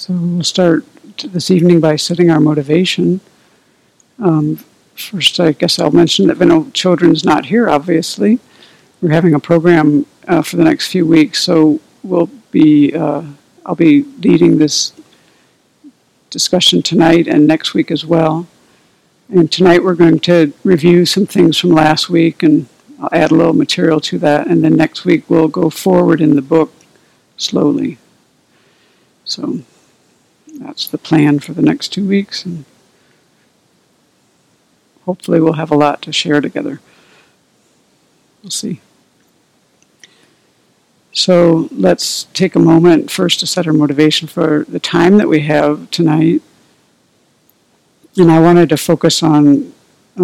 So we'll start this evening by setting our motivation. First, I guess I'll mention that Vinno Children's not here, obviously. We're having a program for the next few weeks, so I'll be leading this discussion tonight and next week as well. And tonight we're going to review some things from last week, and I'll add a little material to that. And then next week we'll go forward in the book slowly. So that's the plan for the next 2 weeks, and hopefully we'll have a lot to share together. We'll see. So let's take a moment first to set our motivation for the time that we have tonight. And I wanted to focus on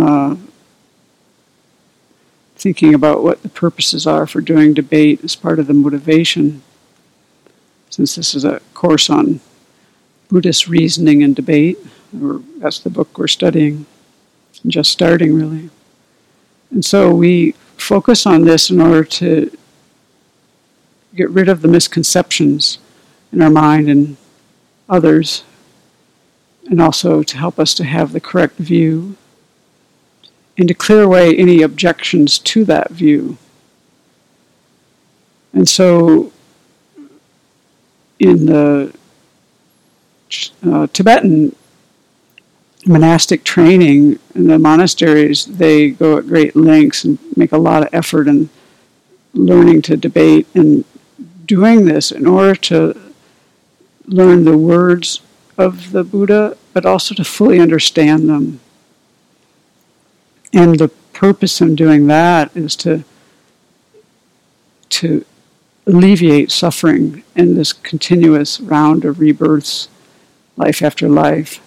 thinking about what the purposes are for doing debate as part of the motivation, since this is a course on Buddhist reasoning and debate, or that's the book we're studying, just starting really. And so we focus on this in order to get rid of the misconceptions in our mind and others, and also to help us to have the correct view and to clear away any objections to that view. And so in the Tibetan monastic training in the monasteries, they go at great lengths and make a lot of effort in learning to debate and doing this in order to learn the words of the Buddha, but also to fully understand them. And the purpose in doing that is to alleviate suffering in this continuous round of rebirths, life after life,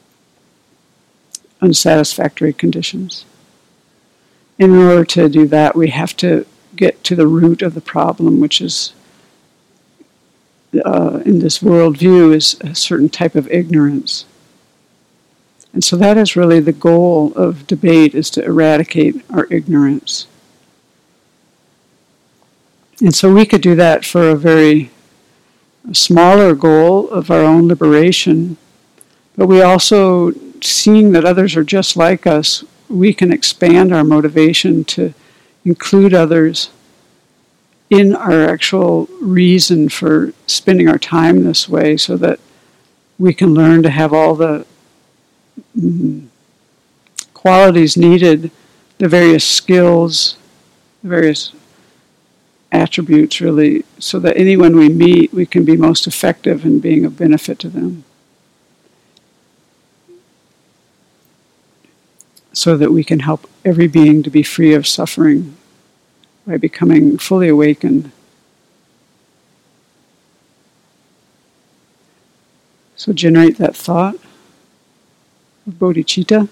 unsatisfactory conditions. In order to do that, we have to get to the root of the problem, which is, in this worldview, is a certain type of ignorance. And so that is really the goal of debate, is to eradicate our ignorance. And so we could do that for a very smaller goal of our own liberation, but we also, seeing that others are just like us, we can expand our motivation to include others in our actual reason for spending our time this way, so that we can learn to have all the qualities needed, the various skills, the various attributes, really, so that anyone we meet, we can be most effective in being of benefit to them, so that we can help every being to be free of suffering by becoming fully awakened. So generate that thought of bodhicitta.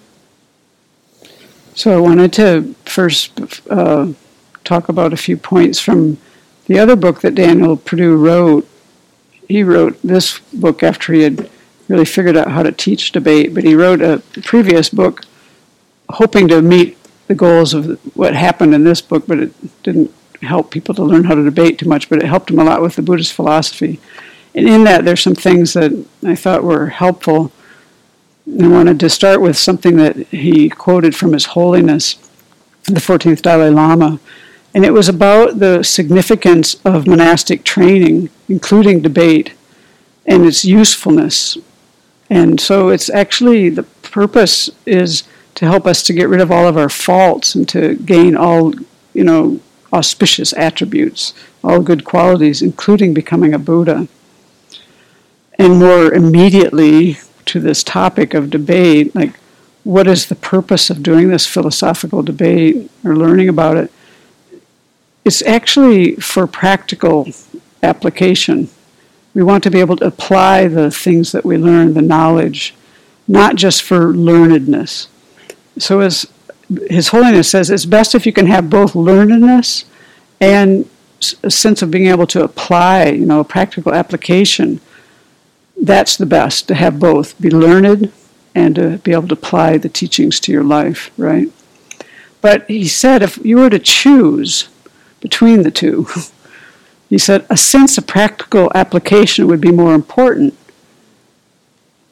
So I wanted to first talk about a few points from the other book that Daniel Perdue wrote. He wrote this book after he had really figured out how to teach debate, but he wrote a previous book hoping to meet the goals of what happened in this book, but it didn't help people to learn how to debate too much, but it helped him a lot with the Buddhist philosophy. And in that, there's some things that I thought were helpful. And I wanted to start with something that he quoted from His Holiness, the 14th Dalai Lama. And it was about the significance of monastic training, including debate, and its usefulness. And so it's actually, the purpose is to help us to get rid of all of our faults and to gain all, auspicious attributes, all good qualities, including becoming a Buddha. And more immediately to this topic of debate, like, what is the purpose of doing this philosophical debate or learning about it? It's actually for practical application. We want to be able to apply the things that we learn, the knowledge, not just for learnedness. So as His Holiness says, it's best if you can have both learnedness and a sense of being able to apply, a practical application. That's the best, to have both, be learned and to be able to apply the teachings to your life, right? But he said if you were to choose between the two, he said a sense of practical application would be more important.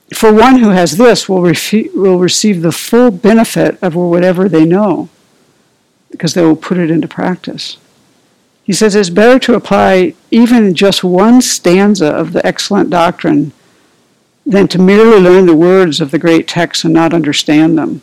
For one who has this will receive the full benefit of whatever they know, because they will put it into practice. He says it's better to apply even just one stanza of the excellent doctrine than to merely learn the words of the great texts and not understand them.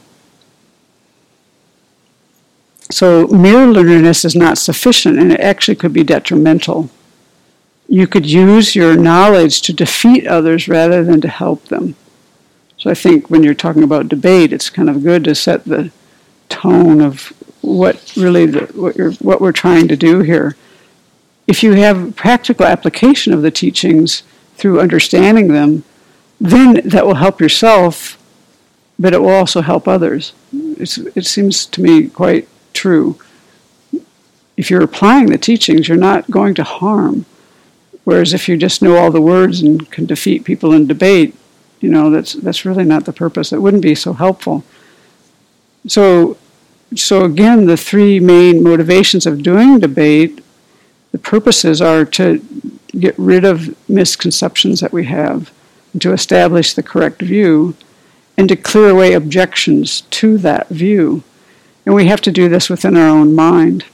So mere learnedness is not sufficient, and it actually could be detrimental. You could use your knowledge to defeat others rather than to help them. So I think when you're talking about debate, it's kind of good to set the tone of what we're trying to do here. If you have practical application of the teachings through understanding them, then that will help yourself, but it will also help others. It seems to me quite true. If you're applying the teachings, you're not going to harm. Whereas if you just know all the words and can defeat people in debate, that's really not the purpose. It wouldn't be so helpful. So again, the three main motivations of doing debate, the purposes are to get rid of misconceptions that we have, and to establish the correct view, and to clear away objections to that view. And we have to do this within our own mind.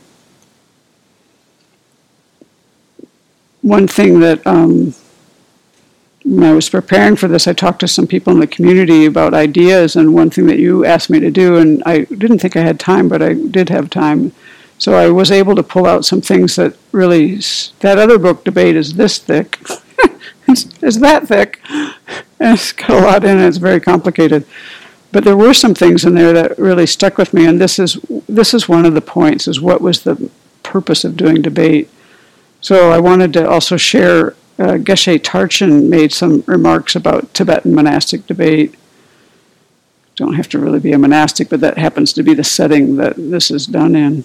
One thing that, when I was preparing for this, I talked to some people in the community about ideas, and one thing that you asked me to do, and I didn't think I had time, but I did have time. So I was able to pull out some things that really, that other book, Debate, is this thick. It's that thick. And it's got a lot in it. It's very complicated. But there were some things in there that really stuck with me, and this is one of the points, is what was the purpose of doing debate. So I wanted to also share, Geshe Tarchin made some remarks about Tibetan monastic debate. Don't have to really be a monastic, but that happens to be the setting that this is done in.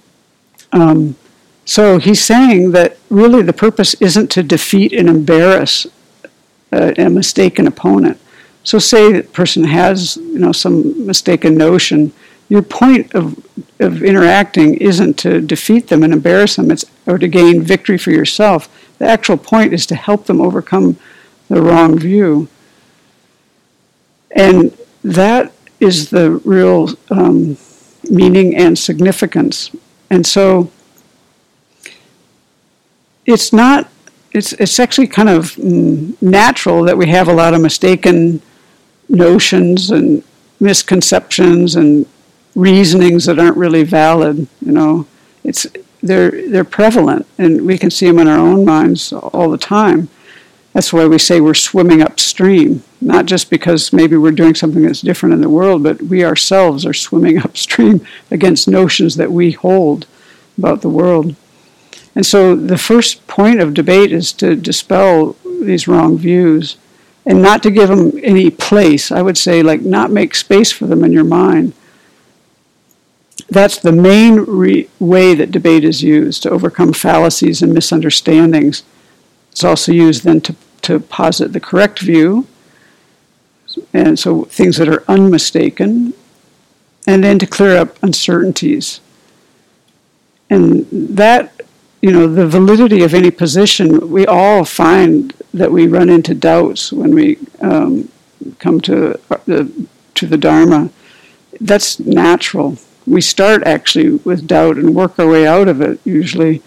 So he's saying that really the purpose isn't to defeat and embarrass a mistaken opponent. So say that person has, some mistaken notion. Your point of interacting isn't to defeat them and embarrass them, or to gain victory for yourself. The actual point is to help them overcome the wrong view. And that is the real meaning and significance. And so it's actually kind of natural that we have a lot of mistaken notions and misconceptions and reasonings that aren't really valid. They're prevalent, and we can see them in our own minds all the time. That's why we say we're swimming upstream, not just because maybe we're doing something that's different in the world, but we ourselves are swimming upstream against notions that we hold about the world. And so the first point of debate is to dispel these wrong views and not to give them any place. I would say, not make space for them in your mind. That's the main way that debate is used, to overcome fallacies and misunderstandings. It's also used then to posit the correct view, and so things that are unmistaken, and then to clear up uncertainties. And that, the validity of any position, we all find that we run into doubts when we come to the Dharma. That's natural. We start actually with doubt and work our way out of it usually.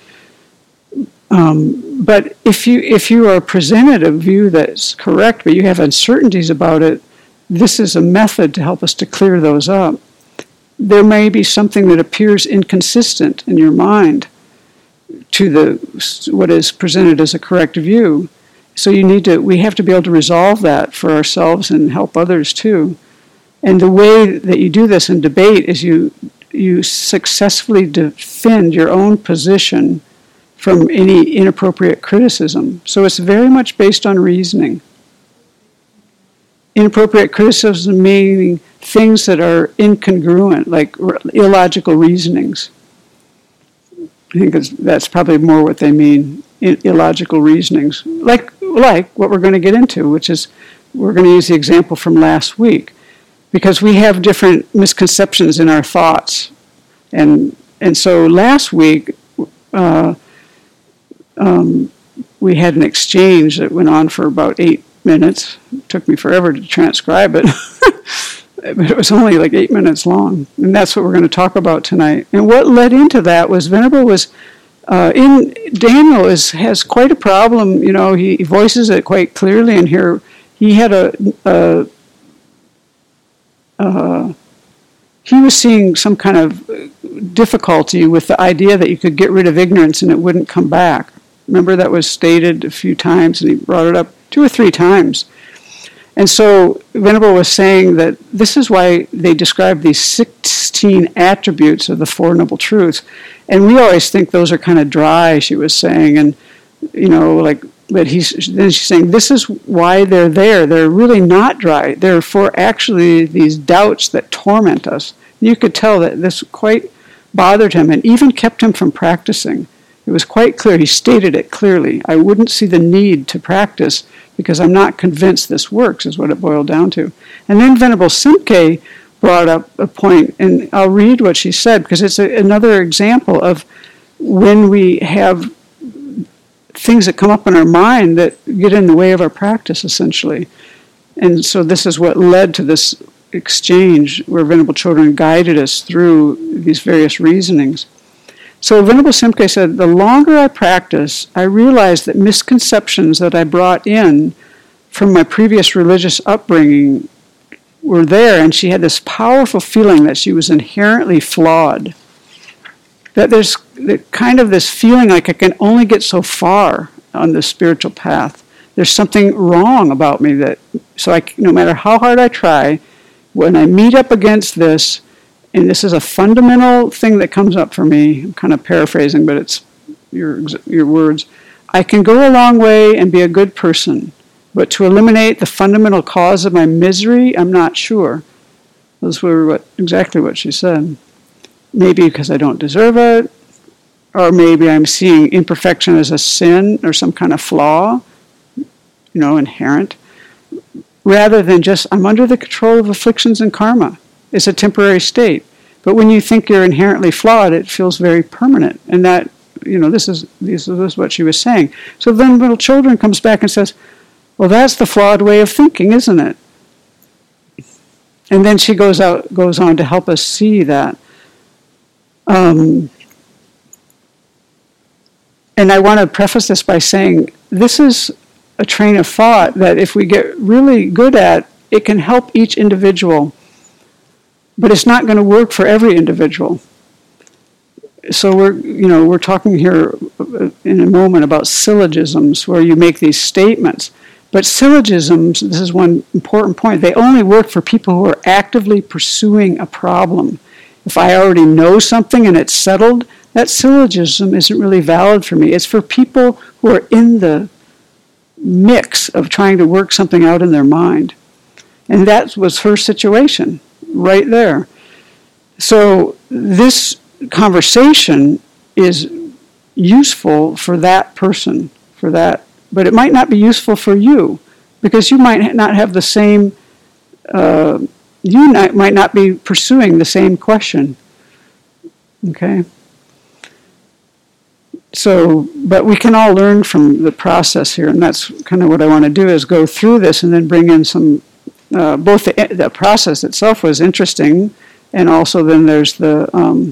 But if you are presented a view that's correct, but you have uncertainties about it, this is a method to help us to clear those up. There may be something that appears inconsistent in your mind to what is presented as a correct view. So we have to be able to resolve that for ourselves and help others too. And the way that you do this in debate is you successfully defend your own position from any inappropriate criticism. So it's very much based on reasoning. Inappropriate criticism meaning things that are incongruent, like illogical reasonings. I think that's probably more what they mean, illogical reasonings. Like what we're going to get into, which is, we're going to use the example from last week, because we have different misconceptions in our thoughts. And so last week, we had an exchange that went on for about minutes. It took me forever to transcribe it. But it was only like 8 minutes long. And that's what we're going to talk about tonight. And what led into that was Venerable was, Daniel has quite a problem. He voices it quite clearly in here. He had he was seeing some kind of difficulty with the idea that you could get rid of ignorance and it wouldn't come back. Remember, that was stated a few times, and he brought it up 2 or 3 times. And so Venerable was saying that this is why they describe these 16 attributes of the Four Noble Truths. And we always think those are kind of dry, she was saying. And, but then she's saying this is why they're there. They're really not dry. They're for actually these doubts that torment us. You could tell that this quite bothered him and even kept him from practicing. It was quite clear. He stated it clearly. I wouldn't see the need to practice because I'm not convinced this works, is what it boiled down to. And then Venerable Simke brought up a point, and I'll read what she said because it's another example of when we have things that come up in our mind that get in the way of our practice, essentially. And so this is what led to this exchange where Venerable Chodron guided us through these various reasonings. So Venerable Simke said, the longer I practice, I realize that misconceptions that I brought in from my previous religious upbringing were there, and she had this powerful feeling that she was inherently flawed. That there's kind of this feeling like I can only get so far on the spiritual path. There's something wrong about me so no matter how hard I try, when I meet up against this, and this is a fundamental thing that comes up for me, I'm kind of paraphrasing, but it's your words, I can go a long way and be a good person, but to eliminate the fundamental cause of my misery, I'm not sure. Those were exactly what she said. Maybe because I don't deserve it, or maybe I'm seeing imperfection as a sin or some kind of flaw, inherent, rather than just I'm under the control of afflictions and karma. It's a temporary state. But when you think you're inherently flawed, it feels very permanent. And that, this is what she was saying. So then Little Children comes back and says, well, that's the flawed way of thinking, isn't it? And then she goes on to help us see that. And I want to preface this by saying this is a train of thought that if we get really good at, it can help each individual. But it's not going to work for every individual. So we're talking here in a moment about syllogisms where you make these statements. But syllogisms, this is one important point, they only work for people who are actively pursuing a problem. If I already know something and it's settled, that syllogism isn't really valid for me. It's for people who are in the mix of trying to work something out in their mind. And that was her situation right there. So this conversation is useful for that person, but it might not be useful for you because you might not have the same, might not be pursuing the same question. Okay? So, but we can all learn from the process here, and that's kind of what I want to do is go through this and then bring in some, both the process itself was interesting, and also then there's the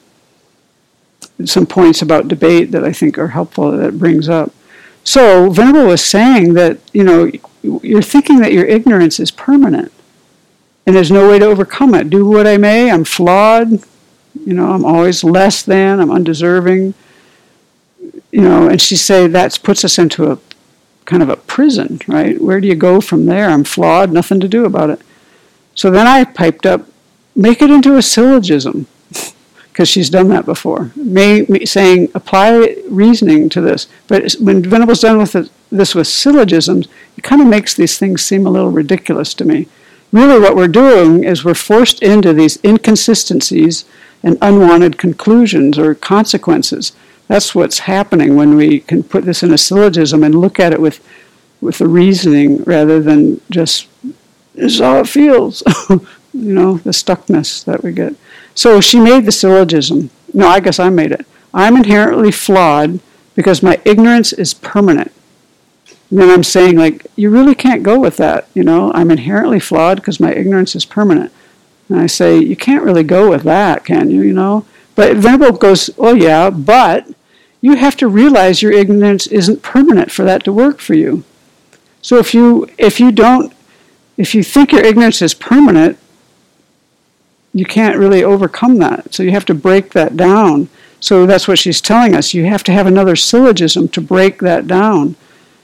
some points about debate that I think are helpful that it brings up. So Venerable was saying that, you're thinking that your ignorance is permanent, and there's no way to overcome it. Do what I may, I'm flawed, I'm always less than, I'm undeserving. And she said that puts us into a kind of a prison, right? Where do you go from there? I'm flawed, nothing to do about it. So then I piped up, make it into a syllogism, because she's done that before. Saying, apply reasoning to this. But when Venable's done with this with syllogisms, it kind of makes these things seem a little ridiculous to me. Really what we're doing is we're forced into these inconsistencies and unwanted conclusions or consequences. That's what's happening when we can put this in a syllogism and look at it with the reasoning rather than just, this is how it feels, the stuckness that we get. So she made the syllogism. No, I guess I made it. I'm inherently flawed because my ignorance is permanent. And then I'm saying, like, you really can't go with that. I'm inherently flawed because my ignorance is permanent. And I say, you can't really go with that, can you, But Venerable goes, oh yeah, but you have to realize your ignorance isn't permanent for that to work for you. So if you think your ignorance is permanent, you can't really overcome that. So you have to break that down. So that's what she's telling us. You have to have another syllogism to break that down.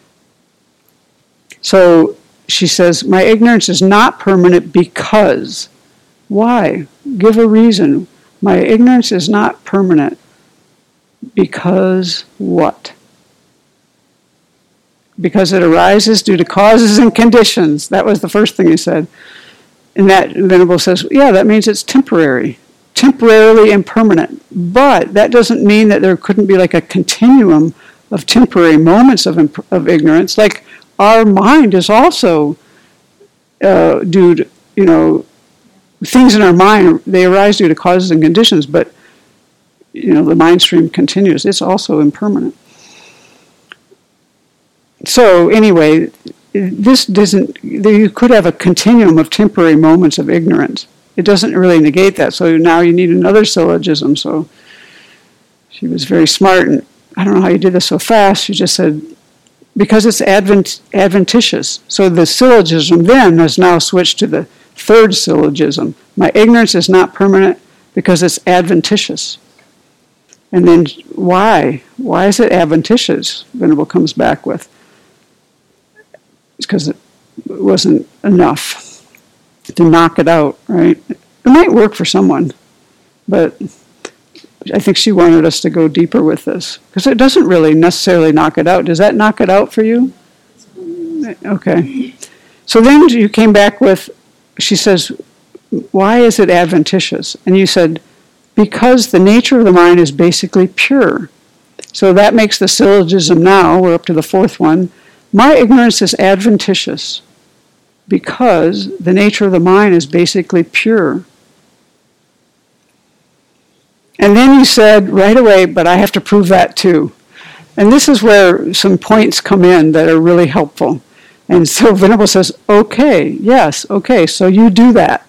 So she says, my ignorance is not permanent because. Why? Give a reason. My ignorance is not permanent because what? Because it arises due to causes and conditions. That was the first thing he said. And that Venerable says, yeah, that means it's temporary. Temporarily impermanent. But that doesn't mean that there couldn't be like a continuum of temporary moments of ignorance. Like our mind is also due to, things in our mind, they arise due to causes and conditions, but, the mind stream continues. It's also impermanent. So anyway, you could have a continuum of temporary moments of ignorance. It doesn't really negate that. So now you need another syllogism. So she was very smart, and I don't know how you did this so fast. She just said, because it's adventitious. So the syllogism then has now switched to the third syllogism. My ignorance is not permanent because it's adventitious. And then why? Why is it adventitious? Venerable comes back with. It's because it wasn't enough to knock it out, right? It might work for someone, but I think she wanted us to go deeper with this. Because it doesn't really necessarily knock it out. Does that knock it out for you? Okay. So then you came back with, she says, why is it adventitious? And you said, because the nature of the mind is basically pure. So that makes the syllogism now, we're up to the fourth one, my ignorance is adventitious because the nature of the mind is basically pure. And then you said right away, but I have to prove that too. And this is where some points come in that are really helpful. And so Venerable says, okay, yes, okay, so you do that.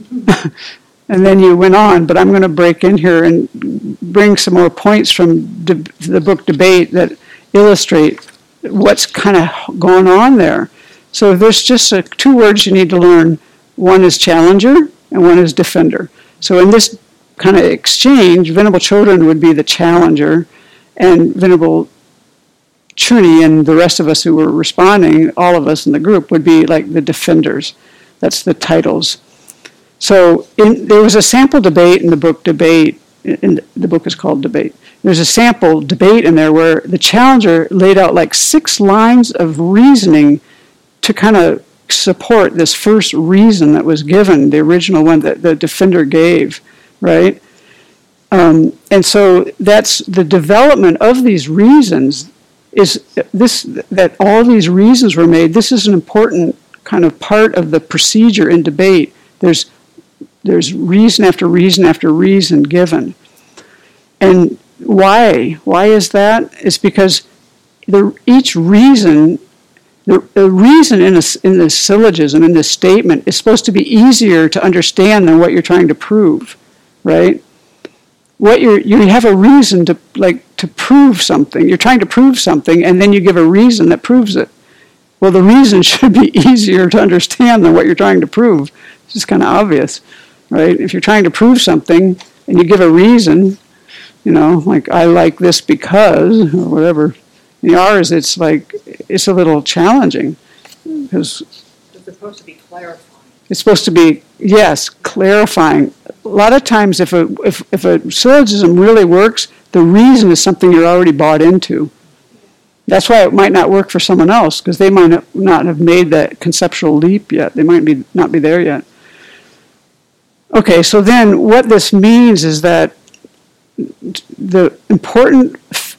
And then you went on, but I'm going to break in here and bring some more points from the book Debate that illustrate what's kind of going on there. So there's just two words you need to learn. One is challenger and one is defender. So in this kind of exchange, Venerable Chodron would be the challenger, and Venerable Chuni and the rest of us who were responding, all of us in the group, would be like the defenders. That's the titles. So there was a sample debate in the book Debate. The book is called Debate. There's a sample debate in there where the challenger laid out like 6 lines of reasoning to kind of support this first reason that was given, the original one that the defender gave, right? And so that's the development of these reasons is this, that all these reasons were made. This is an important kind of part of the procedure in debate. There's reason after reason after reason given. And why? Why is that? It's because each reason, the reason in the syllogism, in this statement, is supposed to be easier to understand than what you're trying to prove, right? You have a reason to prove something. You're trying to prove something, and then you give a reason that proves it. Well, the reason should be easier to understand than what you're trying to prove. It's just kind of obvious, right? If you're trying to prove something and you give a reason, like I like this because, or whatever. In ours, it's a little challenging because it's supposed to be clarifying. It's supposed to be, yes, clarifying. A lot of times, if a syllogism really works, the reason is something you're already bought into. That's why it might not work for someone else, because they might not have made that conceptual leap yet. They might not be there yet. Okay, so then what this means is that the important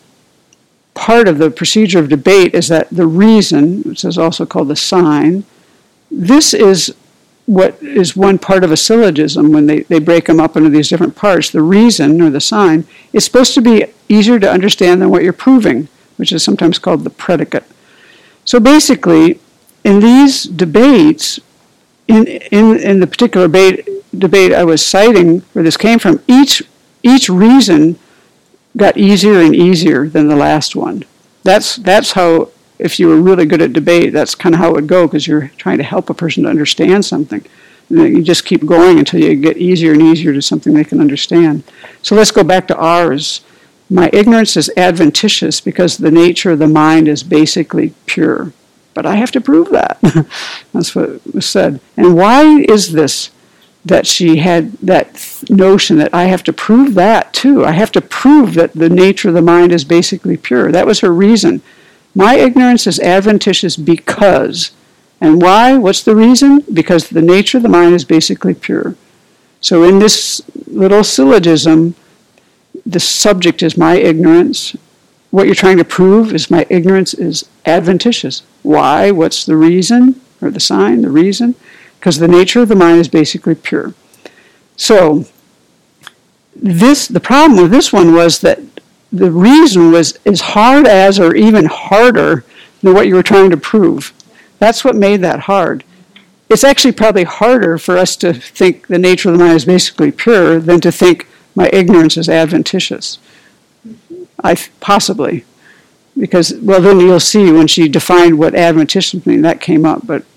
part of the procedure of debate is that the reason, which is also called the sign, this is what is one part of a syllogism when they break them up into these different parts. The reason, or the sign, is supposed to be easier to understand than what you're proving, which is sometimes called the predicate. So basically, in these debates, in the particular debate I was citing, where this came from, each reason got easier and easier than the last one. That's how, if you were really good at debate, that's kind of how it would go, because you're trying to help a person to understand something. And then you just keep going until you get easier and easier to something they can understand. So let's go back to ours. My ignorance is adventitious because the nature of the mind is basically pure. But I have to prove that. That's what was said. And why is this that she had that notion that I have to prove that too? I have to prove that the nature of the mind is basically pure. That was her reason. My ignorance is adventitious because. And why? What's the reason? Because the nature of the mind is basically pure. So in this little syllogism, the subject is my ignorance. What you're trying to prove is my ignorance is adventitious. Why? What's the reason? Or the sign, the reason? Because the nature of the mind is basically pure. So the problem with this one was that the reason was as hard as, or even harder than what you were trying to prove. That's what made that hard. It's actually probably harder for us to think the nature of the mind is basically pure than to think my ignorance is adventitious. Possibly. Because, well, then you'll see when she defined what adventitious means, that came up. But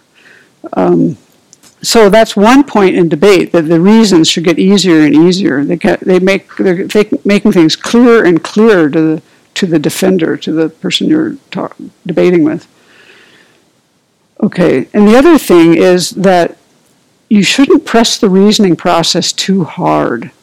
so that's one point in debate, that the reasons should get easier and easier. They're making things clearer and clearer to the defender, to the person you're debating with. Okay, and the other thing is that you shouldn't press the reasoning process too hard.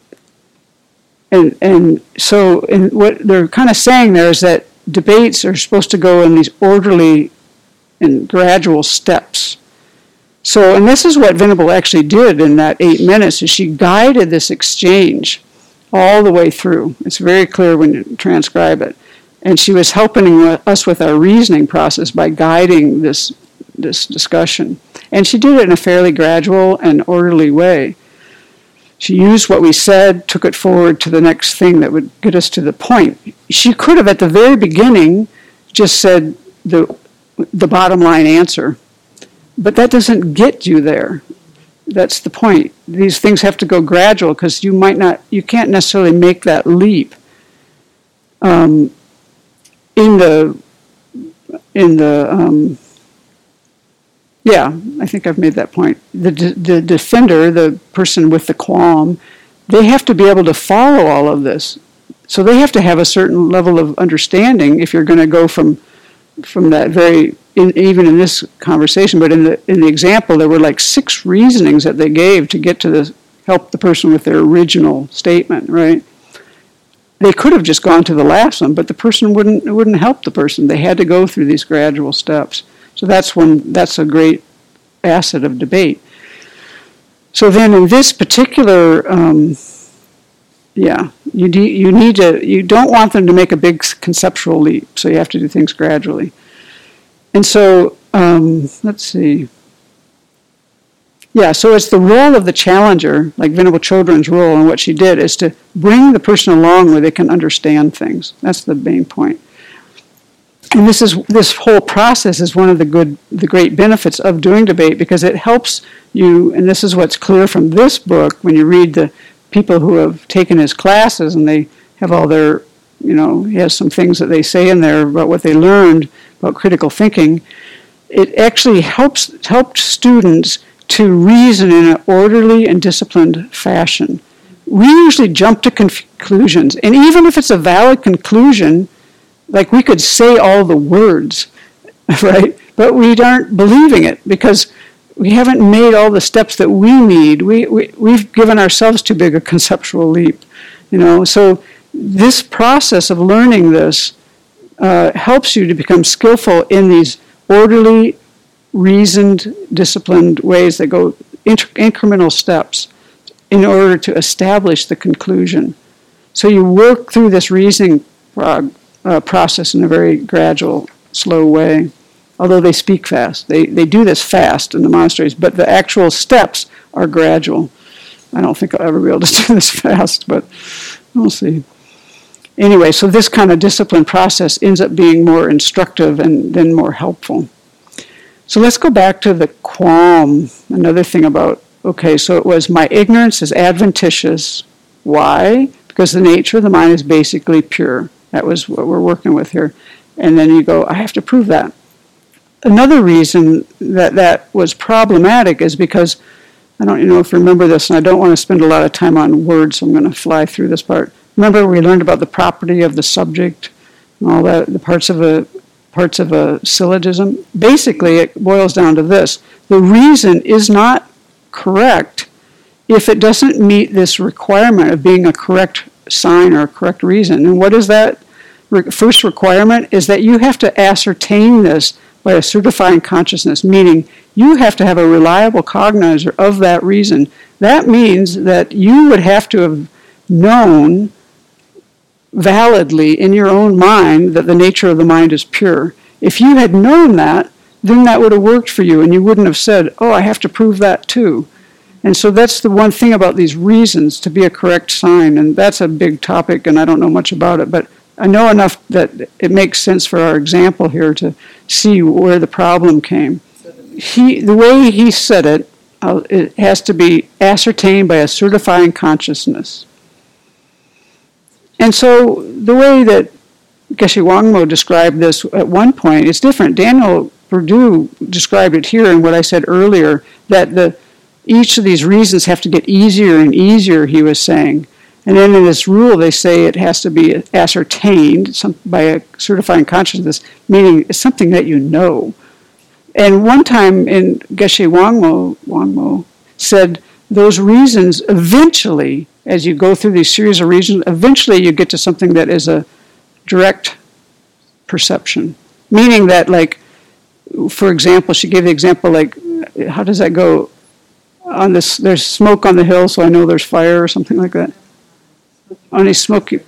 And so what they're kind of saying there is that debates are supposed to go in these orderly and gradual steps. So, and this is what Venable actually did in that 8 minutes, is she guided this exchange all the way through. It's very clear when you transcribe it. And she was helping us with our reasoning process by guiding this discussion. And she did it in a fairly gradual and orderly way. She used what we said, took it forward to the next thing that would get us to the point. She could have, at the very beginning, just said the bottom line answer. But that doesn't get you there. That's the point. These things have to go gradual, because you can't necessarily make that leap. Yeah, I think I've made that point. The defender, the person with the qualm, they have to be able to follow all of this. So they have to have a certain level of understanding if you're going to go from that very, even in this conversation, but in the example, there were like 6 reasonings that they gave to get to help the person with their original statement, right? They could have just gone to the last one, but the person wouldn't help the person. They had to go through these gradual steps. So that's a great asset of debate. So then in this particular, you don't want them to make a big conceptual leap, so you have to do things gradually. And so, let's see. Yeah, so it's the role of the challenger, like Venerable Chodron's role, and what she did is to bring the person along where they can understand things. That's the main point. And this whole process is one of the great benefits of doing debate, because it helps you, and this is what's clear from this book, when you read the people who have taken his classes, and they have all their, he has some things that they say in there about what they learned about critical thinking. It actually helped students to reason in an orderly and disciplined fashion. We usually jump to conclusions, and even if it's a valid conclusion, like we could say all the words, right? But we aren't believing it because we haven't made all the steps that we need. We've given ourselves too big a conceptual leap, So this process of learning this helps you to become skillful in these orderly, reasoned, disciplined ways that go incremental steps in order to establish the conclusion. So you work through this reasoning process in a very gradual, slow way. Although they speak fast. They do this fast in the monasteries, but the actual steps are gradual. I don't think I'll ever be able to do this fast, but we'll see. anyway, so this kind of discipline process ends up being more instructive and then more helpful. So let's go back to the qualm. Another thing about, okay, so it was my ignorance is adventitious. Why? Because the nature of the mind is basically pure. That was what we're working with here. And then you go, I have to prove that. Another reason that was problematic is because, I don't know if you remember this, and I don't want to spend a lot of time on words, so I'm going to fly through this part. Remember we learned about the property of the subject and all that, the parts of a syllogism? Basically, it boils down to this. The reason is not correct if it doesn't meet this requirement of being a correct sign or a correct reason. And what is that? First requirement is that you have to ascertain this by a certifying consciousness, meaning you have to have a reliable cognizer of that reason. That means that you would have to have known validly in your own mind that the nature of the mind is pure. If you had known that, then that would have worked for you, and you wouldn't have said, oh, I have to prove that too. And so that's the one thing about these reasons to be a correct sign, and that's a big topic, and I don't know much about it, but I know enough that it makes sense for our example here to see where the problem came. The way he said it has to be ascertained by a certifying consciousness. And so the way that Geshe Wangmo described this at one point is different. Daniel Perdue described it here in what I said earlier, that each of these reasons have to get easier and easier, he was saying. And then in this rule, they say it has to be ascertained by a certifying consciousness, meaning it's something that you know. And one time in Geshe Wangmo said those reasons eventually, as you go through these series of reasons, eventually you get to something that is a direct perception. Meaning that, like, for example, she gave the example, like, how does that go? On this, there's smoke on the hill, so I know there's fire or something like that. On a smoky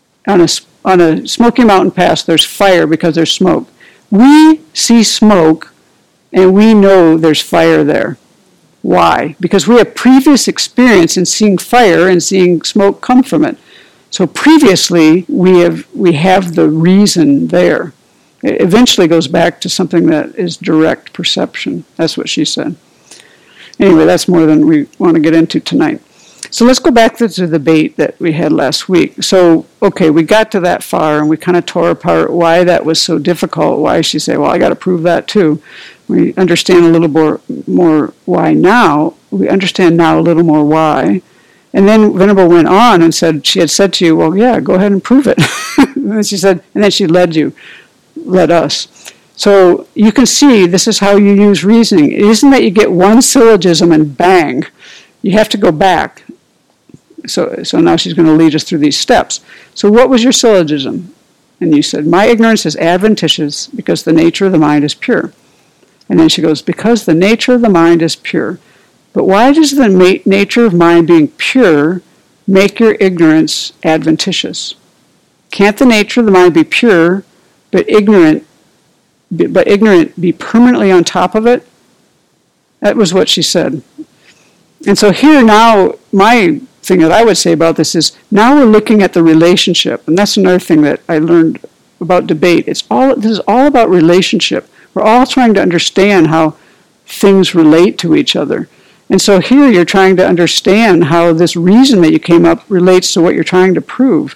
mountain pass, there's fire because there's smoke. We see smoke, and we know there's fire there. Why? Because we have previous experience in seeing fire and seeing smoke come from it. So previously, we have the reason there. It eventually goes back to something that is direct perception. That's what she said. Anyway, that's more than we want to get into tonight. So let's go back to the debate that we had last week. So, okay, we got to that far, and we kind of tore apart why that was so difficult, why she said, well, I got to prove that too. We understand a little more why now. We understand now a little more why. And then Venerable went on and said, she had said to you, well, yeah, go ahead and prove it. And then she said, and then she led us. So you can see this is how you use reasoning. It isn't that you get one syllogism and bang. You have to go back. So now she's going to lead us through these steps. So what was your syllogism? And you said, my ignorance is adventitious because the nature of the mind is pure. And then she goes, because the nature of the mind is pure. But why does the nature of mind being pure make your ignorance adventitious? Can't the nature of the mind be pure, but ignorant be permanently on top of it? That was what she said. And so here now, my thing that I would say about this is, now we're looking at the relationship, and that's another thing that I learned about debate. This is all about relationship. We're all trying to understand how things relate to each other. And so here you're trying to understand how this reason that you came up relates to what you're trying to prove.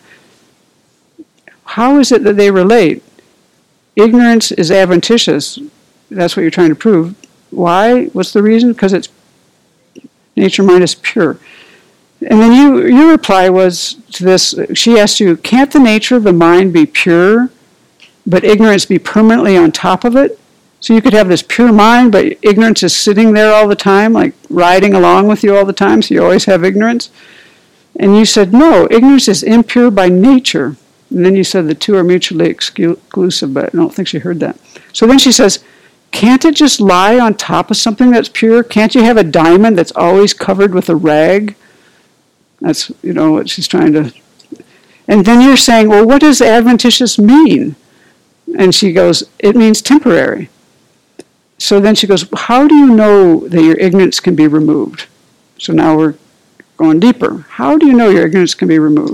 How is it that they relate? Ignorance is adventitious. That's what you're trying to prove. Why? What's the reason? Because it's nature mind is pure. And then your reply was to this, she asked you, can't the nature of the mind be pure, but ignorance be permanently on top of it? So you could have this pure mind, but ignorance is sitting there all the time, like riding along with you all the time, so you always have ignorance? And you said, no, ignorance is impure by nature. And then you said the two are mutually exclusive, but I don't think she heard that. So then she says, can't it just lie on top of something that's pure? Can't you have a diamond that's always covered with a rag? That's, what she's trying to... And then you're saying, well, what does adventitious mean? And she goes, it means temporary. So then she goes, how do you know that your ignorance can be removed? So now we're going deeper. How do you know your ignorance can be removed?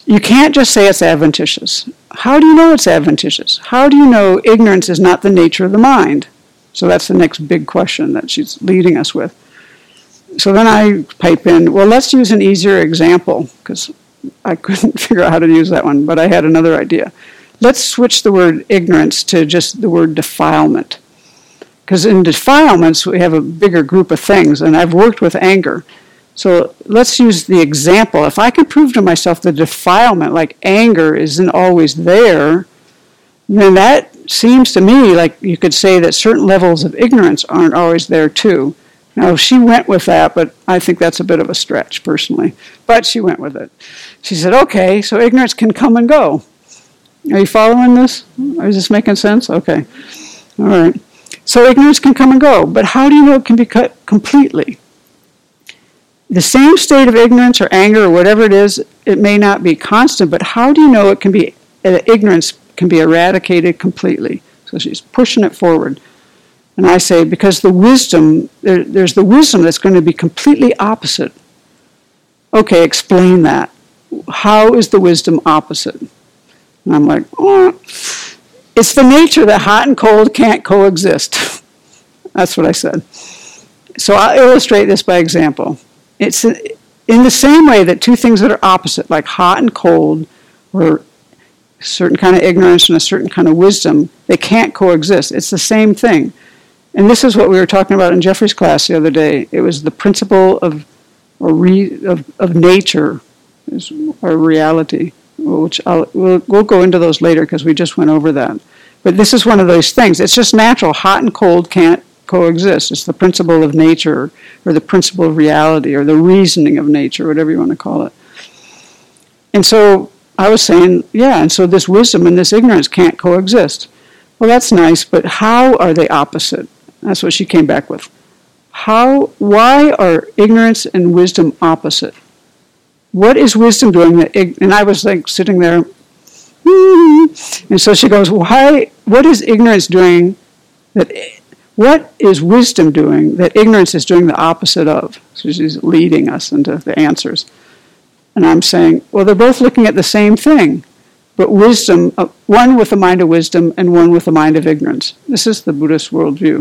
You can't just say it's adventitious. How do you know it's adventitious? How do you know ignorance is not the nature of the mind? So that's the next big question that she's leading us with. So then I pipe in, well, let's use an easier example, because I couldn't figure out how to use that one, but I had another idea. Let's switch the word ignorance to just the word defilement. Because in defilements, we have a bigger group of things, and I've worked with anger. So let's use the example. If I could prove to myself the defilement, like anger isn't always there, then that seems to me like you could say that certain levels of ignorance aren't always there too. Now, she went with that, but I think that's a bit of a stretch, personally. But she went with it. She said, okay, so ignorance can come and go. Are you following this? Is this making sense? Okay. All right. So ignorance can come and go, but how do you know it can be cut completely? The same state of ignorance or anger or whatever it is, it may not be constant, but how do you know it can be, ignorance can be eradicated completely? So she's pushing it forward. And I say, because the wisdom, there's the wisdom that's going to be completely opposite. Okay, explain that. How is the wisdom opposite? And I'm like, oh, it's the nature that hot and cold can't coexist. That's what I said. So I'll illustrate this by example. It's in the same way that two things that are opposite, like hot and cold, or a certain kind of ignorance and a certain kind of wisdom, they can't coexist. It's the same thing. And this is what we were talking about in Jeffrey's class the other day. It was the principle of nature, or reality, which we'll go into those later because we just went over that. But this is one of those things. It's just natural. Hot and cold can't coexist. It's the principle of nature, or the principle of reality, or the reasoning of nature, whatever you want to call it. And so I was saying, yeah, and so this wisdom and this ignorance can't coexist. Well, that's nice, but how are they opposite? That's what she came back with. Why are ignorance and wisdom opposite? What is wisdom doing and I was like sitting there, and so she goes, what is ignorance doing what is wisdom doing that ignorance is doing the opposite of? So she's leading us into the answers. And I'm saying, well, they're both looking at the same thing, but wisdom, one with a mind of wisdom and one with a mind of ignorance. This is the Buddhist worldview,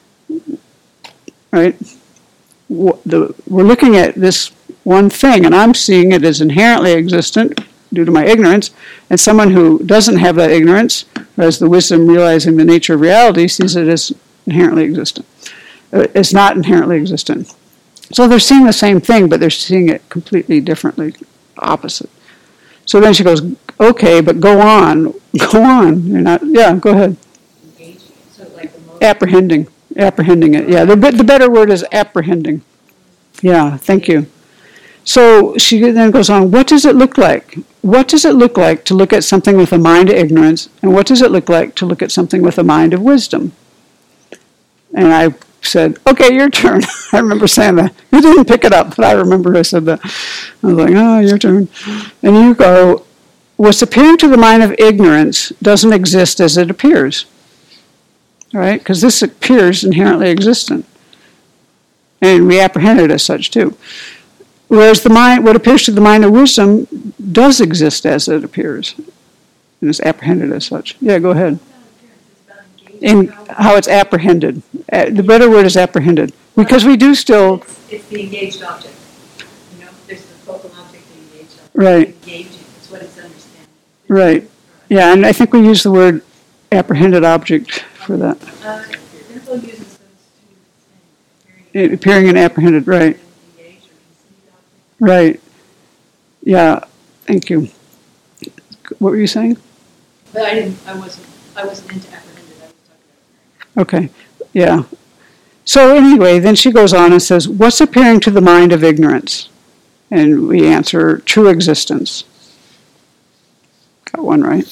right? We're looking at this one thing, and I'm seeing it as inherently existent due to my ignorance, and someone who doesn't have that ignorance, who has the wisdom realizing the nature of reality, sees it as inherently existent. It's not inherently existent. So they're seeing the same thing, but they're seeing it completely differently, opposite. So then she goes, okay, but go on. You're not, yeah, go ahead. Engaging. So like the most Apprehending it. Yeah, the better word is apprehending. Yeah, thank you. So she then goes on, what does it look like? What does it look like to look at something with a mind of ignorance, and what does it look like to look at something with a mind of wisdom? And I said, okay, your turn. I remember saying that. You didn't pick it up, but I remember I said that. I was like, oh, your turn. And you go, what's appearing to the mind of ignorance doesn't exist as it appears. All right? Because this appears inherently existent. And we apprehend it as such, too. Whereas what appears to the mind of wisdom does exist as it appears. And is apprehended as such. Yeah, go ahead. In how it's apprehended. The better word is apprehended. Because we do still... It's the engaged object. You know, there's the focal object, the engaged object. Right. It's engaging. It's what it's understanding. Right. Yeah, and I think we use the word apprehended object for that. Rinpoche uses those two. Appearing and apprehended, right. Right. Yeah, thank you. What were you saying? But I wasn't into apprehended. I was talking about. Okay, yeah. So anyway, then she goes on and says, what's appearing to the mind of ignorance? And we answer, true existence. Got one right.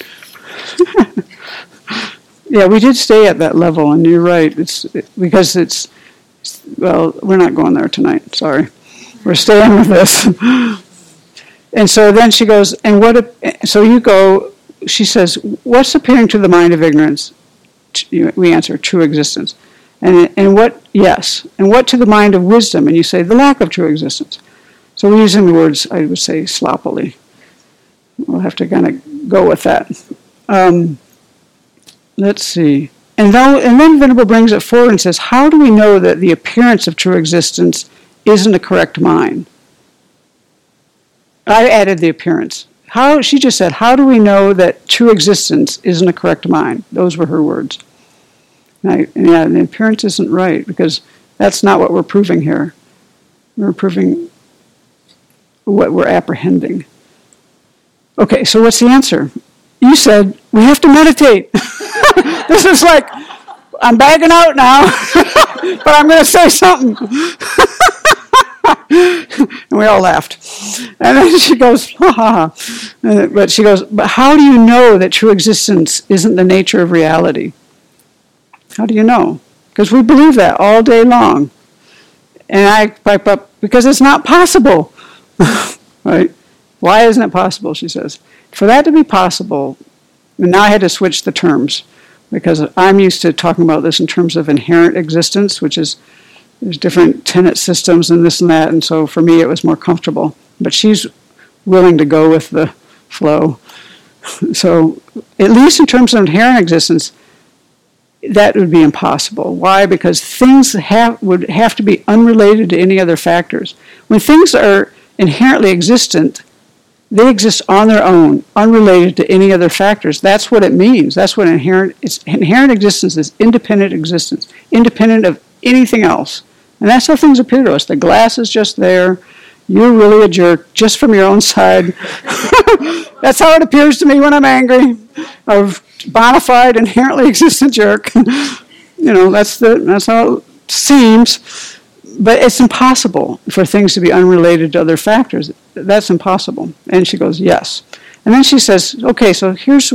Yeah, we did stay at that level, and you're right. Well, we're not going there tonight, sorry. We're staying with this. And so then she goes, she says, what's appearing to the mind of ignorance? We answer, true existence. And what, yes. And what to the mind of wisdom? And you say, the lack of true existence. So we're using the words, I would say, sloppily. We'll have to kind of go with that. Let's see. And then Venerable brings it forward and says, how do we know that the appearance of true existence isn't a correct mind? I added the appearance. She just said, how do we know that true existence isn't a correct mind? Those were her words. The appearance isn't right, because that's not what we're proving here. We're proving what we're apprehending. Okay, so what's the answer? You said, we have to meditate. This is like, I'm bagging out now, but I'm going to say something. And we all laughed. And then she goes, ha ha ha. But she goes, but how do you know that true existence isn't the nature of reality? How do you know? Because we believe that all day long. And I pipe up, because it's not possible. Right? Why isn't it possible, she says. For that to be possible, and now I had to switch the terms, because I'm used to talking about this in terms of inherent existence, which is, there's different tenet systems and this and that, and so for me it was more comfortable. But she's willing to go with the flow. So, at least in terms of inherent existence, that would be impossible. Why? Because things would have to be unrelated to any other factors. When things are inherently existent, they exist on their own, unrelated to any other factors. That's what it means. That's what inherent existence is. Independent existence, independent of anything else. And that's how things appear to us. The glass is just there. You're really a jerk, just from your own side. That's how it appears to me when I'm angry. A bona fide, inherently existent jerk. That's how it seems. But it's impossible for things to be unrelated to other factors. That's impossible. And she goes, yes. And then she says, okay, so here's,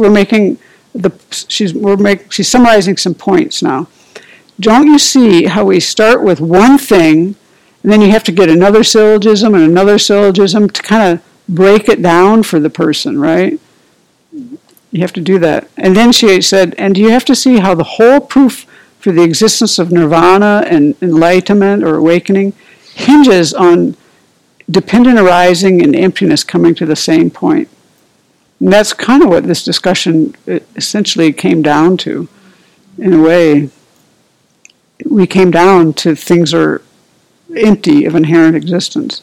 she's summarizing some points now. Don't you see how we start with one thing, and then you have to get another syllogism and another syllogism to kind of break it down for the person, right? You have to do that. And then she said, and you have to see how the whole proof for the existence of nirvana and enlightenment or awakening hinges on dependent arising and emptiness coming to the same point. And that's kind of what this discussion essentially came down to, in a way. We came down to things are empty of inherent existence.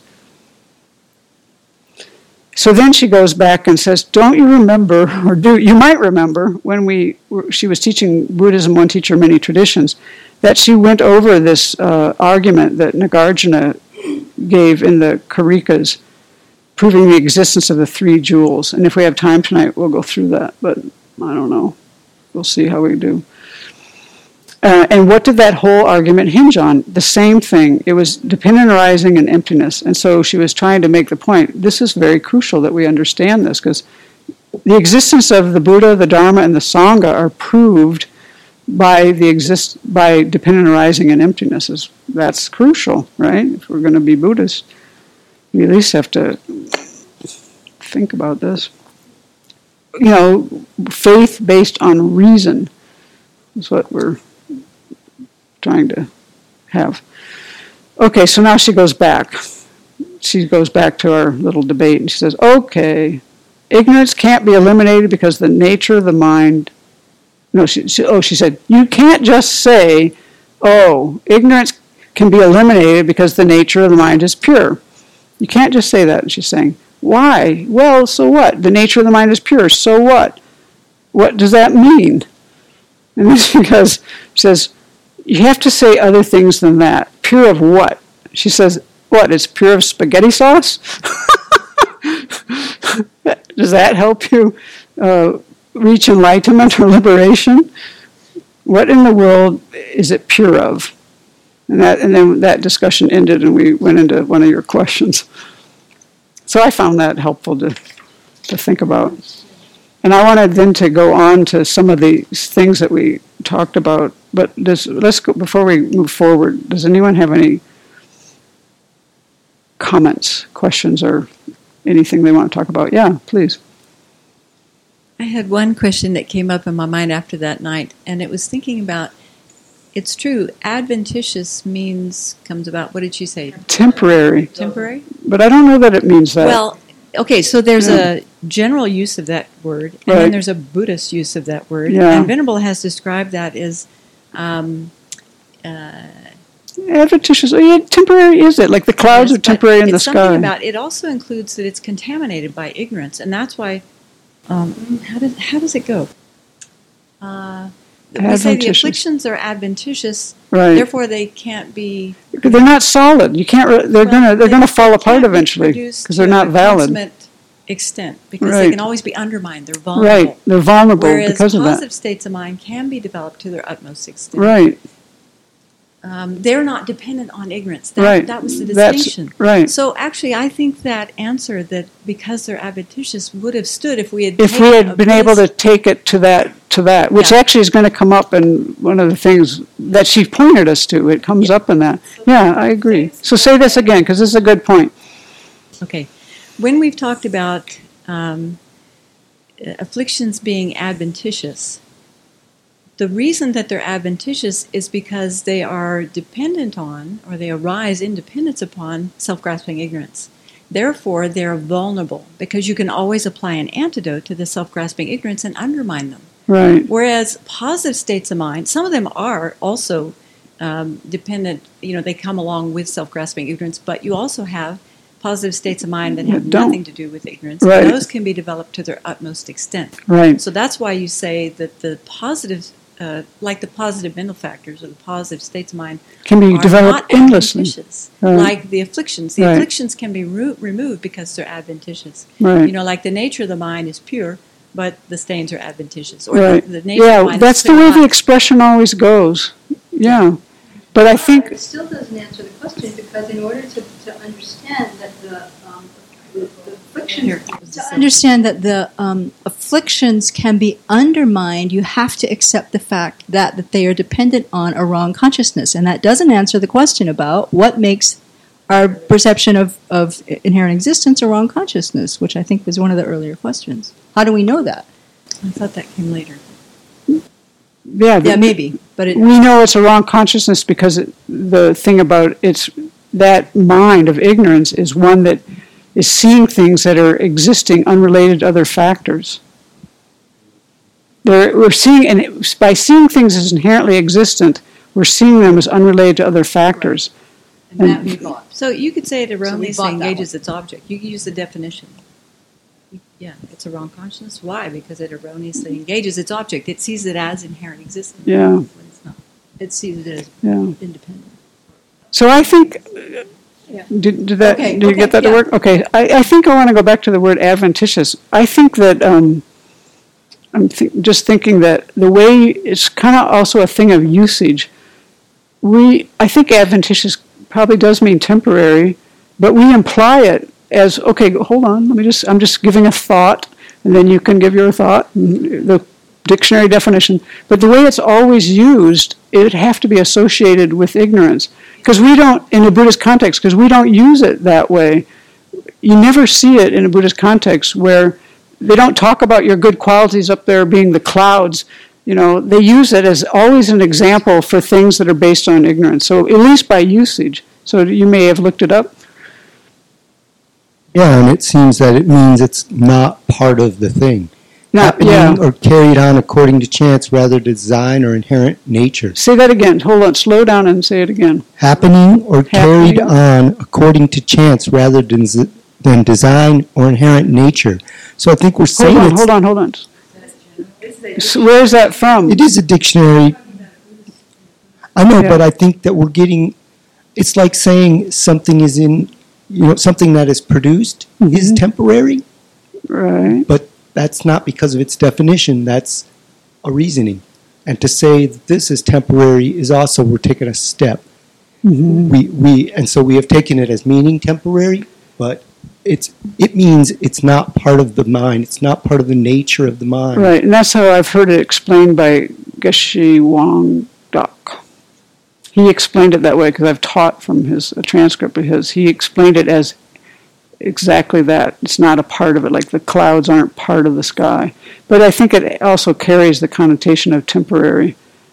So then she goes back and says, don't you remember, you might remember, when she was teaching Buddhism, One Teacher, Many Traditions, that she went over this argument that Nagarjuna gave in the Karikas, proving the existence of the three jewels. And if we have time tonight, we'll go through that, but I don't know. We'll see how we do. And what did that whole argument hinge on? The same thing. It was dependent arising and emptiness. And so she was trying to make the point, this is very crucial that we understand this, because the existence of the Buddha, the Dharma, and the Sangha are proved by dependent arising and emptiness. That's crucial, right? If we're going to be Buddhists, we at least have to think about this. Faith based on reason is what we're trying to have. Okay, so now she goes back. She goes back to our little debate, and she says, okay, ignorance can't be eliminated because the nature of the mind... No, she said, you can't just say, ignorance can be eliminated because the nature of the mind is pure. You can't just say that. And she's saying, why? Well, so what? The nature of the mind is pure, so what? What does that mean? And then she says, you have to say other things than that. Pure of what? She says, what? It's pure of spaghetti sauce? Does that help you reach enlightenment or liberation? What in the world is it pure of? And then that discussion ended, and we went into one of your questions. So I found that helpful to think about. And I wanted then to go on to some of the things that we talked about. But let's go, before we move forward, does anyone have any comments, questions, or anything they want to talk about? Yeah, please. I had one question that came up in my mind after that night, and it was thinking about, it's true, adventitious comes about, what did she say? Temporary. Temporary? But I don't know that it means that. Well, okay, so there's general use of that word, and Right. then there's a Buddhist use of that word. Yeah. And Venable has described that as Adventitious. Oh, yeah, temporary is it? Like the clouds yes, are temporary but in the it's sky. something about it also includes that it's contaminated by ignorance, and that's why. How does it go? We say the Adventitious. afflictions are adventitious, Right. therefore they can't be. They're not solid. You can't. They're gonna fall apart can't be eventually produced because they're to not a valid. consummate extent because Right. they can always be undermined. They're vulnerable. Right. They're vulnerable Whereas because of positive that. states of mind can be developed to their utmost extent. Right. They're not dependent on ignorance. Right. That was the That's distinction. right. So actually, I think that answer that because they're adventitious would have stood if we had If we taken a had been able to Buddhist- take it to that, which Yeah. actually is going to come up in one of the things that she pointed us to. It comes up in that. Yeah, I agree. So say this again because this is a good point. Okay. When we've talked about afflictions being adventitious, the reason that they're adventitious is because they are dependent on, or they arise in dependence upon, self-grasping ignorance. Therefore, they're vulnerable because you can always apply an antidote to the self-grasping ignorance and undermine them. Right. Whereas positive states of mind, some of them are also dependent, they come along with self-grasping ignorance, but you also have positive states of mind that have That don't. nothing to do with ignorance. Right. And those can be developed to their utmost extent. Right. So that's why you say that the positive, like the positive mental factors or the positive states of mind, Can be are developed not endlessly. adventitious. Right. Like the afflictions. The Right. afflictions can be removed because they're adventitious. Right. Like the nature of the mind is pure, but the stains are adventitious. Or Right. the nature of the Yeah, mind that's is the way the clear. expression always goes. Yeah. But I think It still doesn't answer the question because in order to understand that the afflictions, Here. To understand that the afflictions can be undermined, you have to accept the fact that they are dependent on a wrong consciousness. And that doesn't answer the question about what makes our perception of inherent existence a wrong consciousness, which I think was one of the earlier questions. How do we know that? I thought that came later. yeah, Yeah, maybe. But it, we know it's a wrong consciousness because the thing about it's that mind of ignorance is one that is seeing things that are existing unrelated to other factors. We're seeing, and by seeing things as inherently existent, we're seeing them as unrelated to other factors. and that we bought. So you could say it erroneously bought that engages its object. You could use the definition. Yeah, it's a wrong consciousness. Why? Because it erroneously engages its object. It sees it as inherent existence. Yeah. When it's not. It sees it as Yeah. independent. So I think. Yeah. Did you Okay, get that to yeah. work? Okay. I think I want to go back to the word adventitious. I think that just thinking that the way it's kind of also a thing of usage. I think adventitious probably does mean temporary, but we imply it as okay. Hold on. I'm just giving a thought, and then you can give your thought. The dictionary definition. But the way it's always used, it would have to be associated with ignorance. Because we don't, in a Buddhist context, because we don't use it that way. You never see it in a Buddhist context where they don't talk about your good qualities up there being the clouds. They use it as always an example for things that are based on ignorance. So at least by usage. So you may have looked it up. Yeah, and it seems that it means it's not part of the thing. Happening Yeah. or carried on according to chance rather than design or inherent nature. Say that again. Hold on. Slow down and say it again. Happening or carried Happening. on according to chance rather than design or inherent nature. So I think we're saying Hold on. So where's that from? it is a dictionary. I know, Yeah. but I think that we're getting, it's like saying something is something that is produced is temporary, Right. but that's not because of its definition, that's a reasoning. And to say that this is temporary is also, we're taking a step. And so we have taken it as meaning temporary, but it means it's not part of the mind, it's not part of the nature of the mind. Right, and that's how I've heard it explained by Geshe Wang Dok. He explained it that way because I've taught from a transcript of his. He explained it as exactly that. It's not a part of it, like the clouds aren't part of the sky. But I think it also carries the connotation of temporary.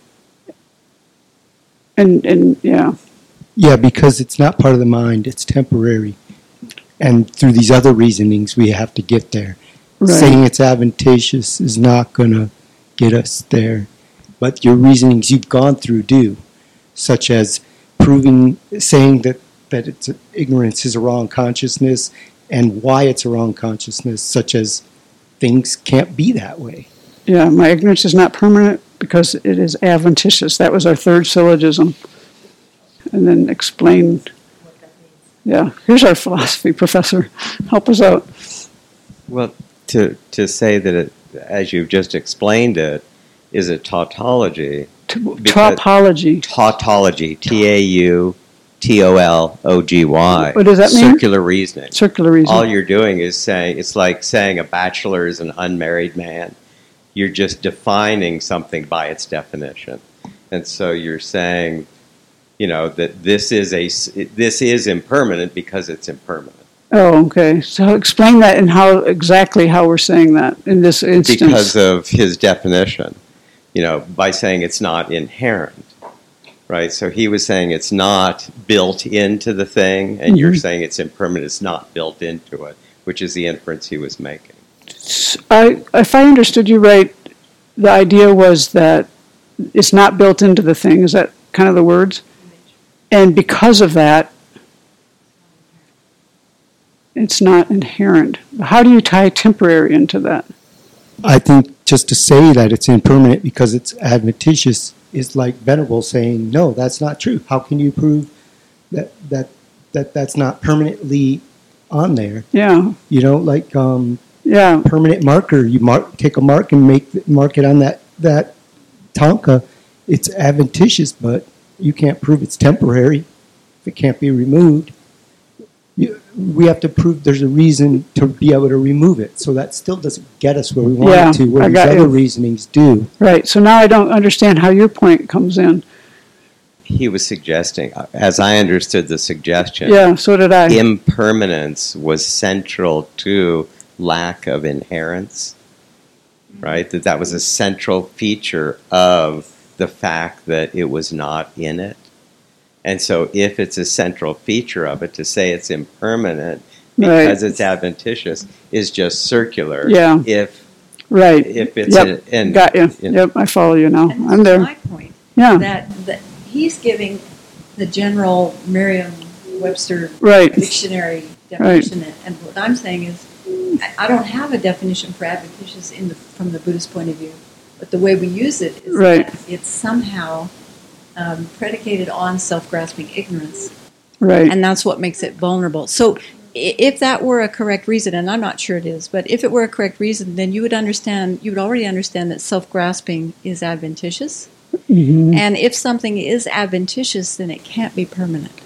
And yeah. Yeah, because it's not part of the mind, it's temporary. And through these other reasonings, we have to get there. Right. Saying it's advantageous is not going to get us there. But your reasonings you've gone through do, such as saying that it's ignorance is a wrong consciousness and why it's a wrong consciousness, such as things can't be that way. Yeah, my ignorance is not permanent because it is adventitious. That was our third syllogism. And then explain. Yeah, here's our philosophy professor. Help us out. Well, to say that it, as you've just explained it, is a tautology. Tautology. Tautology. Tautology. What does that mean? Circular reasoning. Circular reasoning. All you're doing is saying, it's like saying a bachelor is an unmarried man. You're just defining something by its definition. And so you're saying, that this is impermanent because it's impermanent. Oh, okay. So explain that and exactly how we're saying that in this instance. Because of his definition, by saying it's not inherent, right? So he was saying it's not built into the thing, and you're saying it's impermanent, it's not built into it, which is the inference he was making. If I understood you right, the idea was that it's not built into the thing. Is that kind of the words? And because of that, it's not inherent. How do you tie temporary into that? I think just to say that it's impermanent because it's adventitious is like Venable saying, no, that's not true. How can you prove that's not permanently on there? Yeah. Like permanent marker. You take a mark and mark it on that Tonka. It's adventitious, but you can't prove it's temporary if it can't be removed. We have to prove there's a reason to be able to remove it. So that still doesn't get us where we want it to, where these other reasonings do. Right. So now I don't understand how your point comes in. He was suggesting, as I understood the suggestion, yeah, so did I. Impermanence was central to lack of inherence, right? That was a central feature of the fact that it was not in it. And so if it's a central feature of it, to say it's impermanent because it's adventitious is just circular. Yeah. If it's got you. Yep, I follow you now. And I'm there. my point. Yeah. That he's giving the general Merriam-Webster dictionary definition, and what I'm saying is I don't have a definition for adventitious from the Buddhist point of view, but the way we use it is that it's somehow predicated on self-grasping ignorance. Right. And that's what makes it vulnerable. So if that were a correct reason, and I'm not sure it is, but if it were a correct reason, then you would already understand that self-grasping is adventitious. Mm-hmm. And if something is adventitious, then it can't be permanent.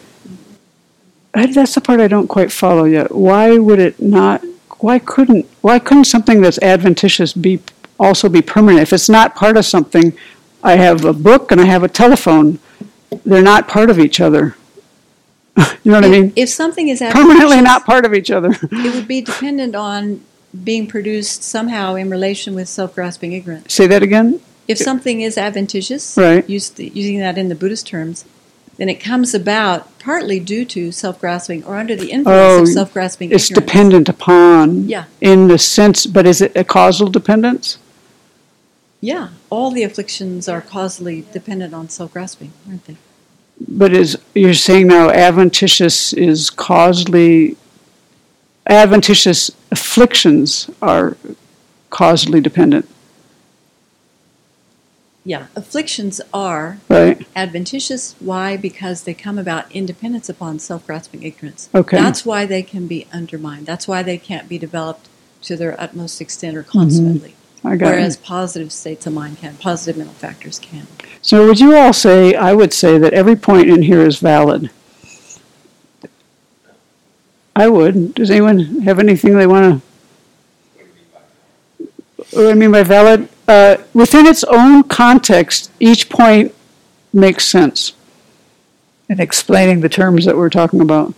That's the part I don't quite follow yet. Why would it not? Why couldn't something that's adventitious also be permanent? If it's not part of something, I have a book and I have a telephone. They're not part of each other. You know what I mean? If something is permanently not part of each other, it would be dependent on being produced somehow in relation with self-grasping ignorance. Say that again? If something is adventitious, using that in the Buddhist terms, then it comes about partly due to self-grasping or under the influence of self-grasping ignorance. It's dependent upon, in the sense, but is it a causal dependence? Yeah, all the afflictions are causally dependent on self-grasping, aren't they? But you're saying now adventitious is causally, adventitious afflictions are causally dependent. Yeah, afflictions are adventitious. Why? Because they come about in dependence upon self-grasping ignorance. Okay. That's why they can be undermined. That's why they can't be developed to their utmost extent or consummately. Whereas positive states of mind can, positive mental factors can. So would you all say, I would say that every point in here is valid? I would. Does anyone have anything they want to? What do I mean by valid? Within its own context, each point makes sense in explaining the terms that we're talking about.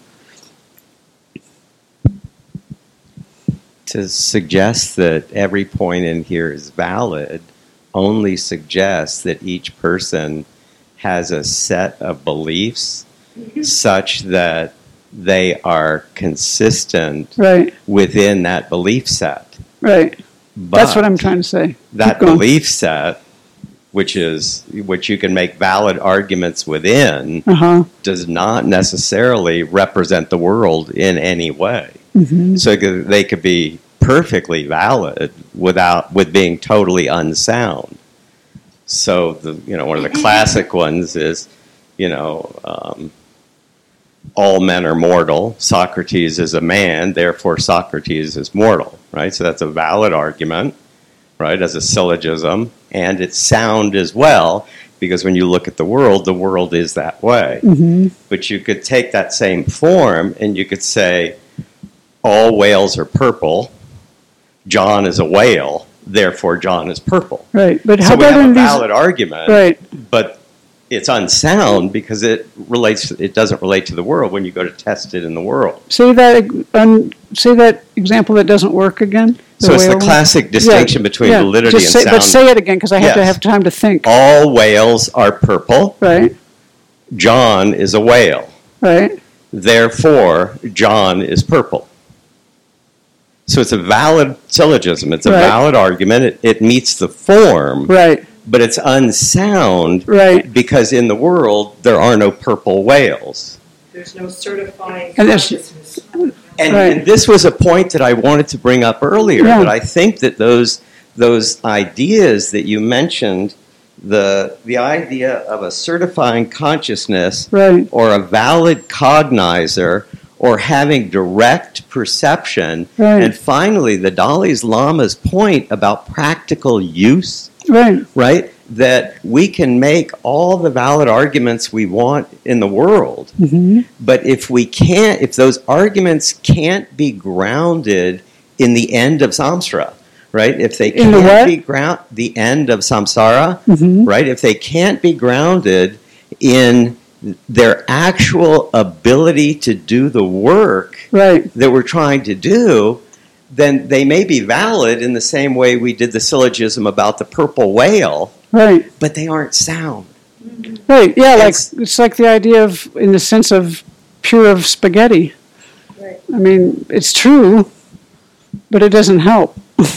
To suggest that every point in here is valid only suggests that each person has a set of beliefs such that they are consistent within that belief set. Right. But That's what I'm trying to say. that Keep going. belief set, which you can make valid arguments within, Uh-huh. does not necessarily represent the world in any way. Mm-hmm. So they could be perfectly valid with being totally unsound. So one of the classic ones is, all men are mortal. Socrates is a man, therefore Socrates is mortal. Right. So that's a valid argument, right, as a syllogism, and it's sound as well, because when you look at the world is that way. Mm-hmm. But you could take that same form and you could say, all whales are purple, John is a whale, therefore John is purple. Right. But So how we about have in a these? valid argument, Right. but it's unsound because it doesn't relate to the world when you go to test it in the world. Say that example that doesn't work again. So it's the whale one? classic distinction between validity Just and say, sound. But say it again, because I have to Yes. have time to think. All whales are purple, Right. John is a whale, Right. therefore John is purple. So it's a valid syllogism. It's a Right. valid argument. It meets the form, Right. but it's unsound Right. because in the world there are no purple whales. There's no certifying And there's- consciousness. And, Right. and this was a point that I wanted to bring up earlier. Yeah. That I think that those ideas that you mentioned, the idea of a certifying consciousness, Right. or a valid cognizer, or having direct perception, Right. and finally the Dalai Lama's point about practical use, Right. right? That we can make all the valid arguments we want in the world, Mm-hmm. but if those arguments can't be grounded in the end of samsara, right? If they In the can't what? be the end of samsara, Mm-hmm. right? If they can't be grounded in their actual ability to do the work Right. that we're trying to do, then they may be valid in the same way we did the syllogism about the purple whale, Right. but they aren't sound. Right. Yeah. It's- It's like the idea of, in the sense of pure of spaghetti. Right. I mean, it's true, but it doesn't help.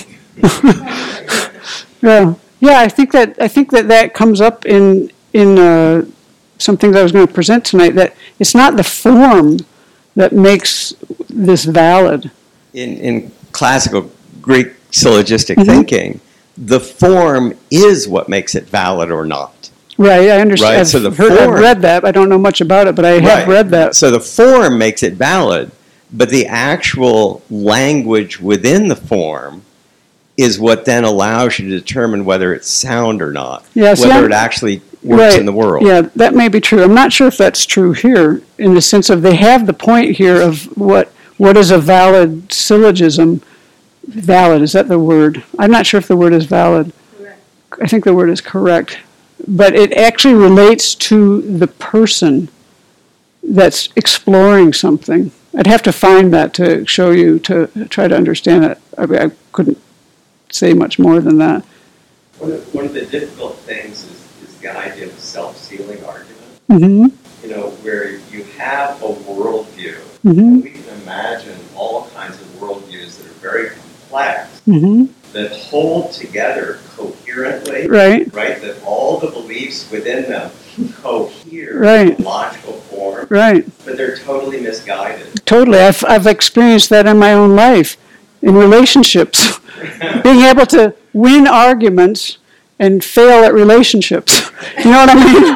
Yeah. Yeah. I think that comes up in something that I was going to present tonight. That it's not the form that makes this valid. In classical Greek syllogistic Mhm. thinking, the form is what makes it valid or not. Right. I understand. Right, so the I've form- read that. I don't know much about it, but I have Right. read that. So the form makes it valid, but the actual language within the form is what then allows you to determine whether it's sound or not, Yeah, see, whether I'm- it actually works Right. in the world. Yeah, that may be true. I'm not sure if that's true here, in the sense of they have the point here of what is a valid syllogism. Valid, is that the word? I'm not sure if the word is valid. Correct. I think the word is correct. But it actually relates to the person that's exploring something. I'd have to find that to show you, to try to understand it. I couldn't say much more than that. One of the difficult things is the idea of a self-sealing argument. Mm-hmm. Where you have a worldview. Mm-hmm. We can imagine all kinds of worldviews that are very complex, Mm-hmm. that hold together coherently, Right. right? That all the beliefs within them cohere Right. in a logical form, Right. but they're totally misguided. Totally. I've experienced that in my own life, in relationships. Being able to win arguments and fail at relationships. You know what I mean?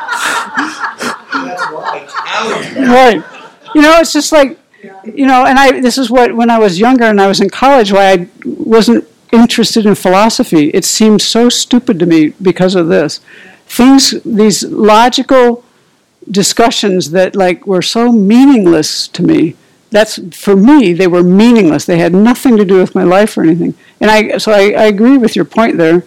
That's right. Right. It's just like, and this is what, when I was younger and I was in college, why I wasn't interested in philosophy. It seemed so stupid to me because of this. These logical discussions that were so meaningless to me. For me, they were meaningless. They had nothing to do with my life or anything. And I agree with your point there.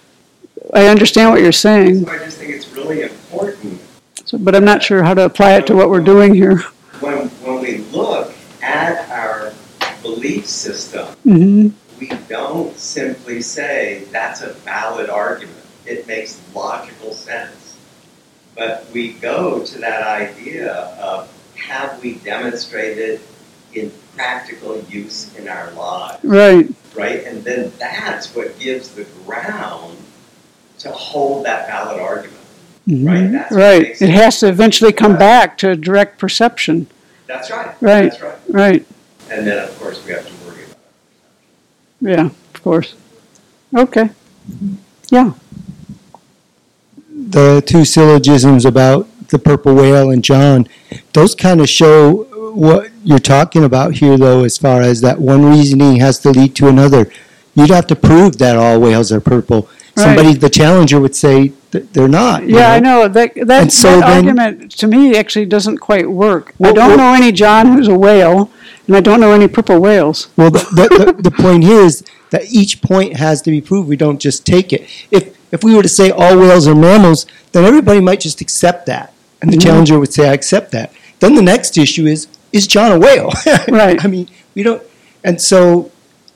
I understand what you're saying, So I just think it's really important but I'm not sure how to apply it to what we're doing here. when we look at our belief system, Mm-hmm. we don't simply say that's a valid argument. It makes logical sense. But we go to that idea of, have we demonstrated in practical use in our lives? Right. right? And then that's what gives the ground to hold that valid argument. Right, that's what Right. makes It has to eventually come back to direct perception. That's right. Right. That's right. Right. And then, of course, we have to worry about it. Yeah, of course. Okay. Yeah. The two syllogisms about the purple whale and John, those kind of show what you're talking about here, though, as far as that one reasoning has to lead to another. You'd have to prove that all whales are purple. Somebody, the challenger, would say that they're not. Yeah, I know. That so then- argument, to me, actually doesn't quite work. I don't know any John who's a whale, and I don't know any purple whales. Well, the point here is that each point has to be proved. We don't just take it. If we were to say all whales are mammals, then everybody might just accept that. And the challenger would say, I accept that. Then the next issue is John a whale? Right. I mean, we don't, and so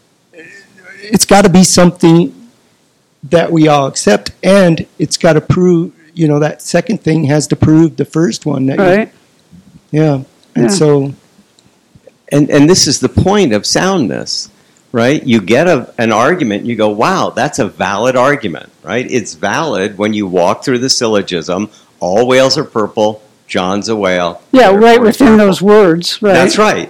it's got to be something that we all accept, and it's got to prove, that second thing has to prove the first one. That Right. And Yeah. so. And this is the point of soundness, right? You get an argument, you go, wow, that's a valid argument, right? It's valid when you walk through the syllogism, all whales are purple, John's a whale. Yeah, therefore right it's within purple. those words. Right. That's right.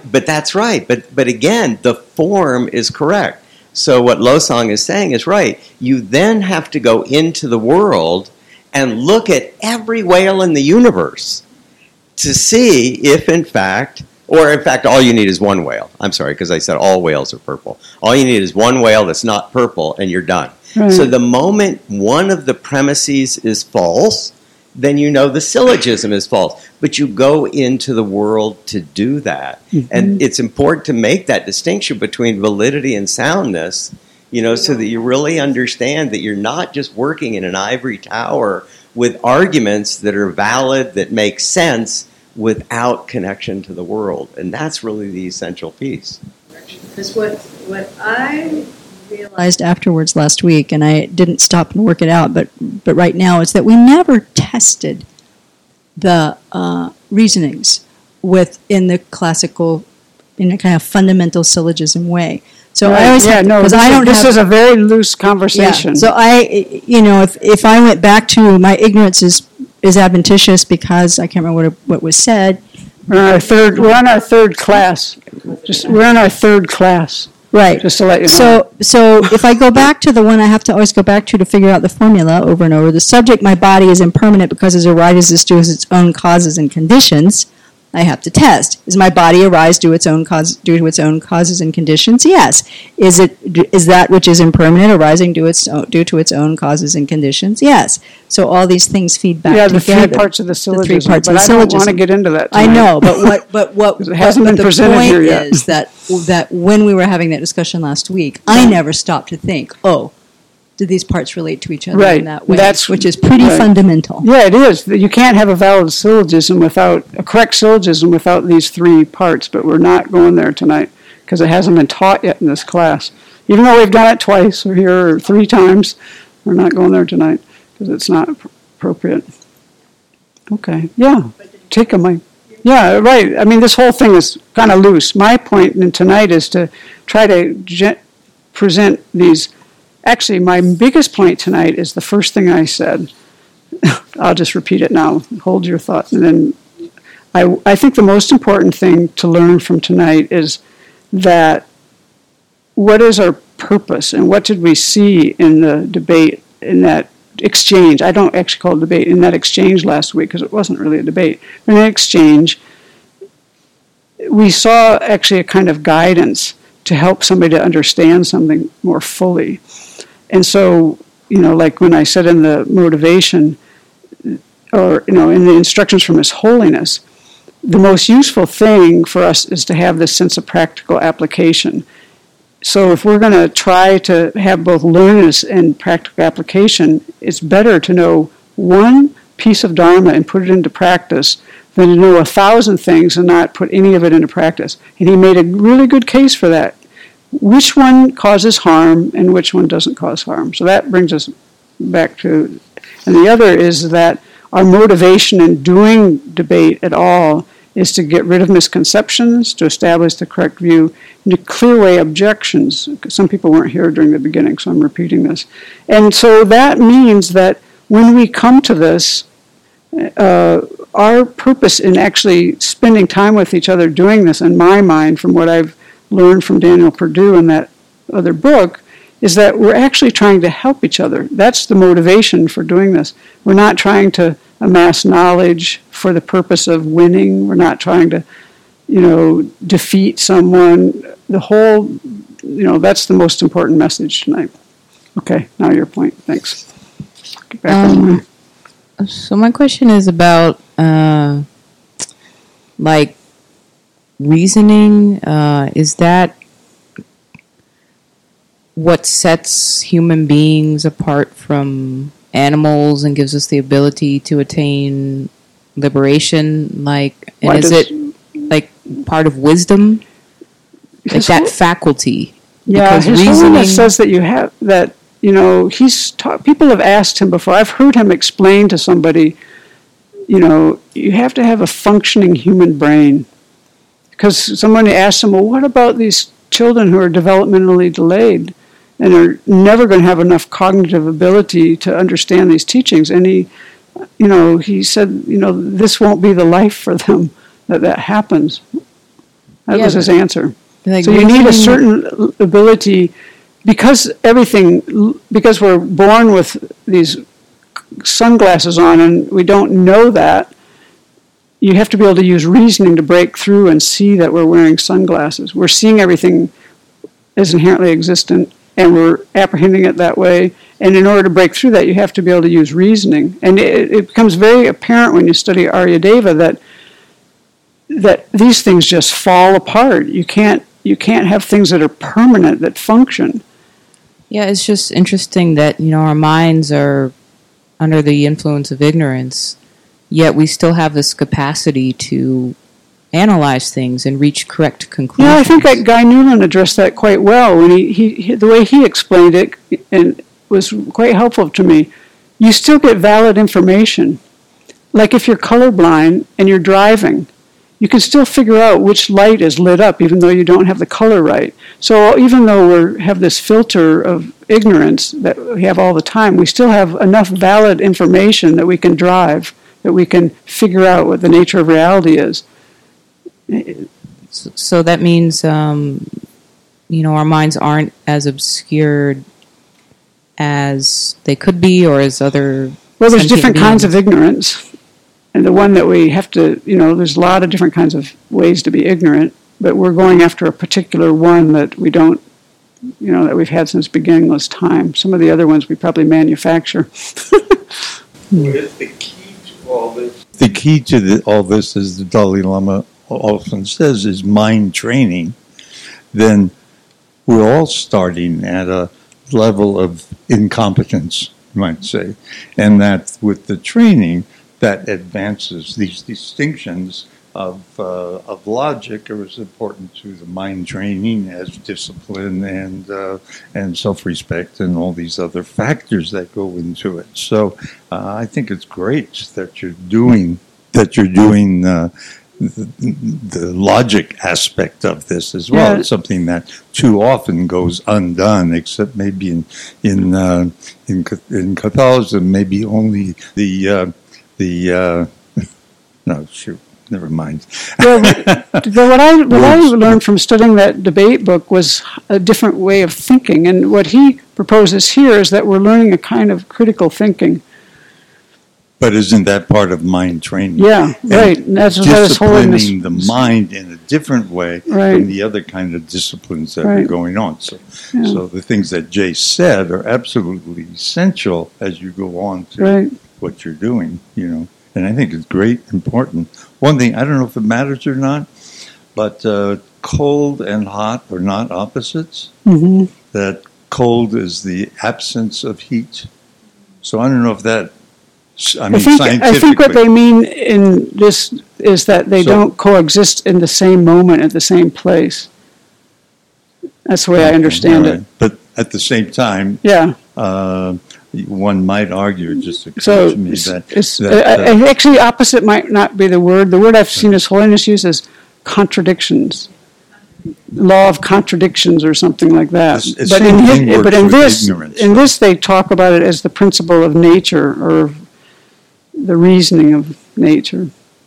But again, the form is correct. So what Losang is saying is right. You then have to go into the world and look at every whale in the universe to see if in fact, all you need is one whale. I'm sorry, because I said all whales are purple. All you need is one whale that's not purple, and you're done. Right. So the moment one of the premises is false, then you know the syllogism is false. But you go into the world to do that. And it's important to make that distinction between validity and soundness, so that you really understand that you're not just working in an ivory tower with arguments that are valid, that make sense, without connection to the world. And that's really the essential piece. Because what I realized afterwards last week, and I didn't stop and work it out, but right now, is that we never tested the reasonings in the classical, in a kind of fundamental syllogism way. So I always this is a very loose conversation. Yeah, so if I went back to my ignorance is adventitious because I can't remember what was said. We're on our third class. We're in our third class. Right. Just to let you know. So if I go back to the one I have to always go back to figure out the formula over and over, the subject, my body, is impermanent because it arises due to its own causes and conditions. I have to test. Is my body arise due to its own causes and conditions? Yes. Is that which is impermanent arising due to its own causes and conditions? Yes. So all these things feed back together. The three parts of the syllogism. But I don't want to get into that tonight. I know, but what it hasn't been presented point here yet. is that when we were having that discussion last week, I never stopped to think, do these parts relate to each other in that way? Which is pretty fundamental. Yeah, it is. You can't have a valid syllogism without a correct syllogism without these three parts, but we're not going there tonight because it hasn't been taught yet in this class. Even though we've done it twice or here or three times, we're not going there tonight because it's not appropriate. Okay, yeah, take a mic. Yeah, right. I mean, this whole thing is kind of loose. My point tonight is to try to present these. Actually, my biggest point tonight is the first thing I said. I'll just repeat it now. Hold your thought. And then I think the most important thing to learn from tonight is that what is our purpose and what did we see in the debate, in that exchange? I don't actually call it debate, in that exchange last week because it wasn't really a debate. In that exchange, we saw actually a kind of guidance to help somebody to understand something more fully. And so, like when I said in the motivation, or, in the instructions from His Holiness, the most useful thing for us is to have this sense of practical application. So if we're going to try to have both learnedness and practical application, it's better to know one piece of Dharma and put it into practice than to know 1,000 things and not put any of it into practice. And he made a really good case for that. Which one causes harm and which one doesn't cause harm. So that brings us back to, and the other is that our motivation in doing debate at all is to get rid of misconceptions, to establish the correct view, and to clear away objections. Some people weren't here during the beginning, so I'm repeating this. And so that means that when we come to this, our purpose in actually spending time with each other doing this, in my mind, from what I've learned from Daniel Perdue in that other book, is that we're actually trying to help each other. That's the motivation for doing this. We're not trying to amass knowledge for the purpose of winning. We're not trying to, defeat someone. The whole, that's the most important message tonight. Okay, now your point. Thanks. Get back on the line. So my question is about reasoning. Is that what sets human beings apart from animals and gives us the ability to attain liberation? Is it part of wisdom? That faculty? Yeah, because His Holiness says that you have that. People have asked him before. I've heard him explain to somebody, you have to have a functioning human brain. Because somebody asked him, well, what about these children who are developmentally delayed and are never going to have enough cognitive ability to understand these teachings? And he said, this won't be the life for them that happens. That was his answer. So you need a certain ability. Because we're born with these sunglasses on and we don't know that, you have to be able to use reasoning to break through and see that we're wearing sunglasses. We're seeing everything as inherently existent and we're apprehending it that way. And in order to break through that, you have to be able to use reasoning. And it becomes very apparent when you study Aryadeva that these things just fall apart. You can't have things that are permanent, that function. Yeah, it's just interesting that, our minds are under the influence of ignorance, yet we still have this capacity to analyze things and reach correct conclusions. Yeah, I think that Guy Newland addressed that quite well when he the way he explained it and was quite helpful to me. You still get valid information. Like if you're colorblind and you're driving, you can still figure out which light is lit up even though you don't have the color right. So even though we have this filter of ignorance that we have all the time, we still have enough valid information that we can drive, that we can figure out what the nature of reality is. So that means, our minds aren't as obscured as they could be or as other... Well, there's different kinds of ignorance. And the one that we have to, there's a lot of different kinds of ways to be ignorant, but we're going after a particular one that we don't, that we've had since beginningless time. Some of the other ones we probably manufacture. What is the key to all this? The key to all this, as the Dalai Lama often says, is mind training. Then we're all starting at a level of incompetence, you might say. And that with the training, that advances these distinctions of logic are as important to the mind training as discipline and self-respect and all these other factors that go into it. So I think it's great that you're doing the logic aspect of this as well. Yeah. It's something that too often goes undone, except maybe in Catholicism, maybe only no, shoot, never mind. Well, what I learned from studying that debate book was a different way of thinking. And what he proposes here is that we're learning a kind of critical thinking. But isn't that part of mind training? Yeah, right. And that's disciplining the mind in a different way from the other kind of disciplines that are going on. So the things that Jay said are absolutely essential as you go on to what you're doing, And I think it's great, important. One thing, I don't know if it matters or not, but cold and hot are not opposites. Mm-hmm. That cold is the absence of heat. So I don't know if that... I think what they mean in this is that they don't coexist in the same moment at the same place. That's the way I understand it. But at the same time, one might argue, it just occurred So to me that, actually, opposite might not be the word. The word I've seen His Holiness use is contradictions. Law of contradictions or something like that. It's But same thing works in with this, ignorance, in though. this, they talk about it as the principle of nature or the reasoning of nature.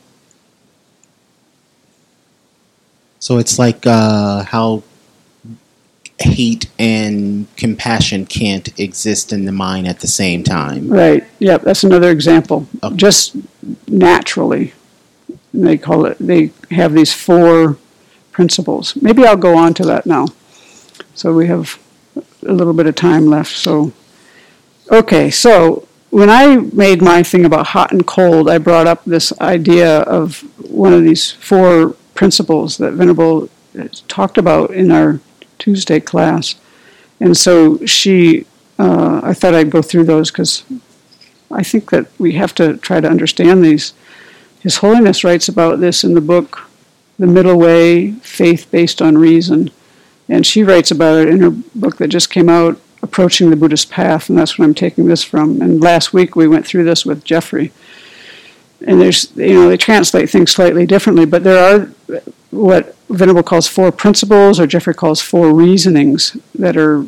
So it's like how hate and compassion can't exist in the mind at the same time. Right. Yep. That's another example. Okay. Just naturally, and they call it. They have these 4 principles. Maybe I'll go on to that now. So we have a little bit of time left. So, okay. So when I made my thing about hot and cold, I brought up this idea of one of these 4 principles that Venerable talked about in our Tuesday class. And so I thought I'd go through those because I think that we have to try to understand these. His Holiness writes about this in the book, The Middle Way, Faith Based on Reason. And she writes about it in her book that just came out, Approaching the Buddhist Path, and that's what I'm taking this from. And last week we went through this with Jeffrey. And they translate things slightly differently, but there are what Venerable calls 4 principles, or Jeffrey calls 4 reasonings that are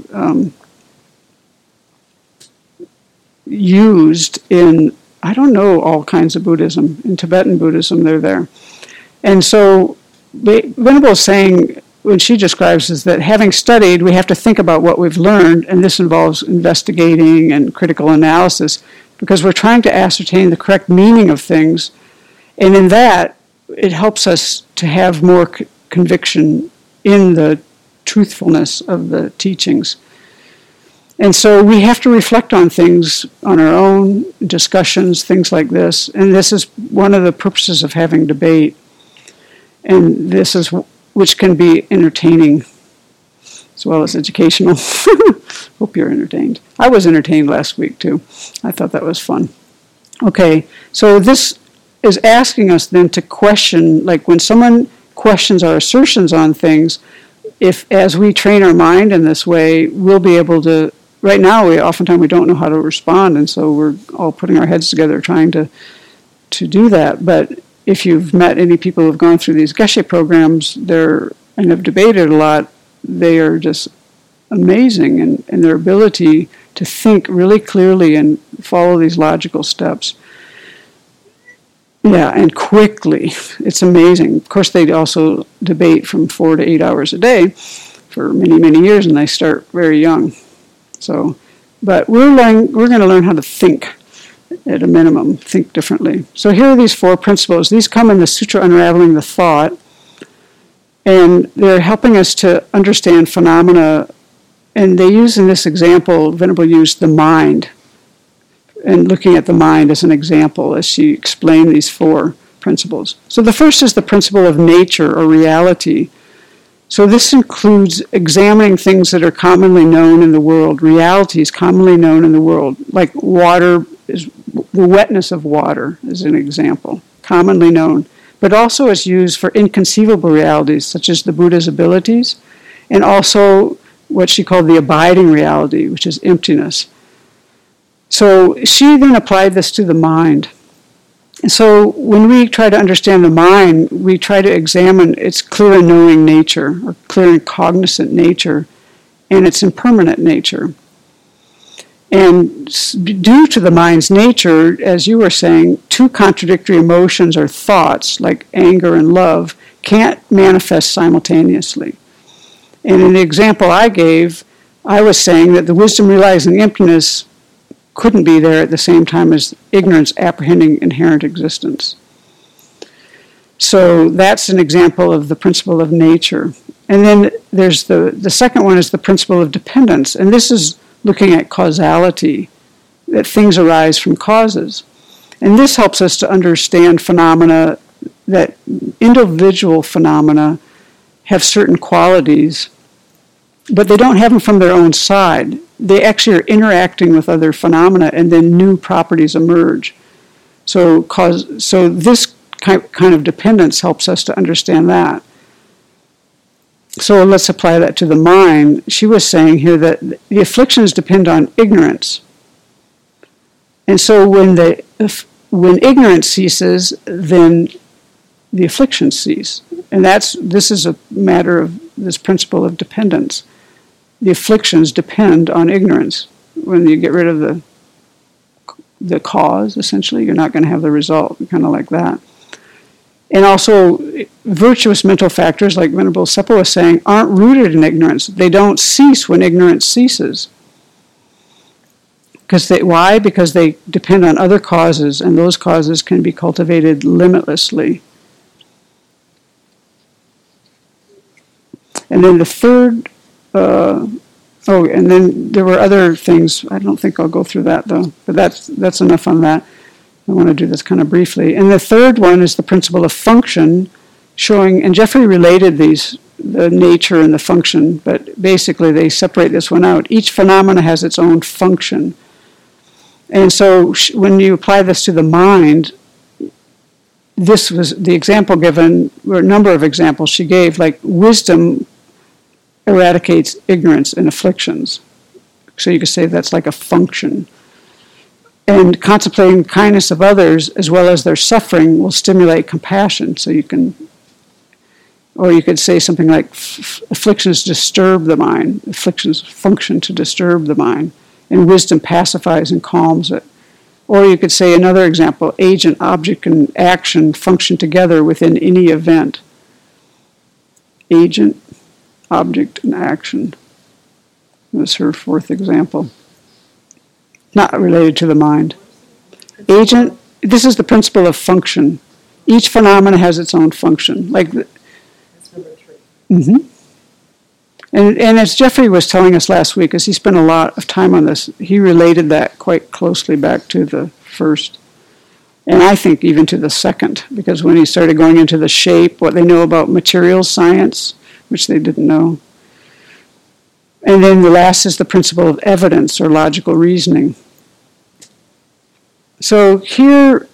used in, I don't know, all kinds of Buddhism. In Tibetan Buddhism, they're there. And so Venerable is saying, when she describes is that having studied, we have to think about what we've learned, and this involves investigating and critical analysis, because we're trying to ascertain the correct meaning of things, and in that, it helps us to have more conviction in the truthfulness of the teachings. And so we have to reflect on things on our own, discussions, things like this, and this is one of the purposes of having debate, and this is which can be entertaining as well as educational. Hope you're entertained. I was entertained last week too. I thought that was fun. Okay, so this is asking us then to question, like when someone questions our assertions on things, if as we train our mind in this way, we'll be able to, right now oftentimes we don't know how to respond, and so we're all putting our heads together trying to do that. But if you've met any people who have gone through these Geshe programs and have debated a lot, they are just amazing in their ability to think really clearly and follow these logical steps. Yeah, and quickly. It's amazing. Of course, they also debate from 4 to 8 hours a day for many, many years, and they start very young. So, but we're going to learn how to think at a minimum, think differently. So here are these 4 principles. These come in the Sutra Unraveling the Thought, and they're helping us to understand phenomena. And they use in this example, Venerable used the mind, and looking at the mind as an example as she explained these 4 principles. So the first is the principle of nature or reality. So this includes examining things that are commonly known in the world, realities commonly known in the world, like water, the wetness of water is an example, commonly known, but also is used for inconceivable realities such as the Buddha's abilities, and also what she called the abiding reality, which is emptiness. So she then applied this to the mind. And so when we try to understand the mind, we try to examine its clear and knowing nature, or clear and cognizant nature, and its impermanent nature. And due to the mind's nature, as you were saying, 2 contradictory emotions or thoughts, like anger and love, can't manifest simultaneously. And in the example I gave, I was saying that the wisdom realizing emptiness couldn't be there at the same time as ignorance apprehending inherent existence. So that's an example of the principle of nature. And then there's the second one is the principle of dependence. And this is looking at causality, that things arise from causes. And this helps us to understand phenomena, that individual phenomena have certain qualities, but they don't have them from their own side. They actually are interacting with other phenomena, and then new properties emerge. So this kind of dependence helps us to understand that. So let's apply that to the mind. She was saying here that the afflictions depend on ignorance. And so when ignorance ceases, then the afflictions cease. And this is a matter of this principle of dependence. The afflictions depend on ignorance. When you get rid of the cause, essentially, you're not going to have the result, kind of like that. And also, virtuous mental factors, like Venerable Seppo was saying, aren't rooted in ignorance. They don't cease when ignorance ceases. Why? Because they depend on other causes, and those causes can be cultivated limitlessly. And then the third, and then there were other things. I don't think I'll go through that, though, but that's enough on that. I want to do this kind of briefly. And the third one is the principle of function, showing, and Jeffrey related the nature and the function, but basically they separate this one out. Each phenomena has its own function. And so when you apply this to the mind, this was the example given, or a number of examples she gave, like wisdom eradicates ignorance and afflictions. So you could say that's like a function. And contemplating the kindness of others as well as their suffering will stimulate compassion. So you can, or you could say something like afflictions disturb the mind. Afflictions function to disturb the mind. And wisdom pacifies and calms it. Or you could say another example, agent, object, and action function together within any event. Agent, object, and action. That's her fourth example. Not related to the mind. Agent, this is the principle of function. Each phenomena has its own function. That's number 3. Mm-hmm. And as Jeffrey was telling us last week, as he spent a lot of time on this, he related that quite closely back to the first. And I think even to the second, because when he started going into the shape, what they know about materials science, which they didn't know. And then the last is the principle of evidence or logical reasoning. So here,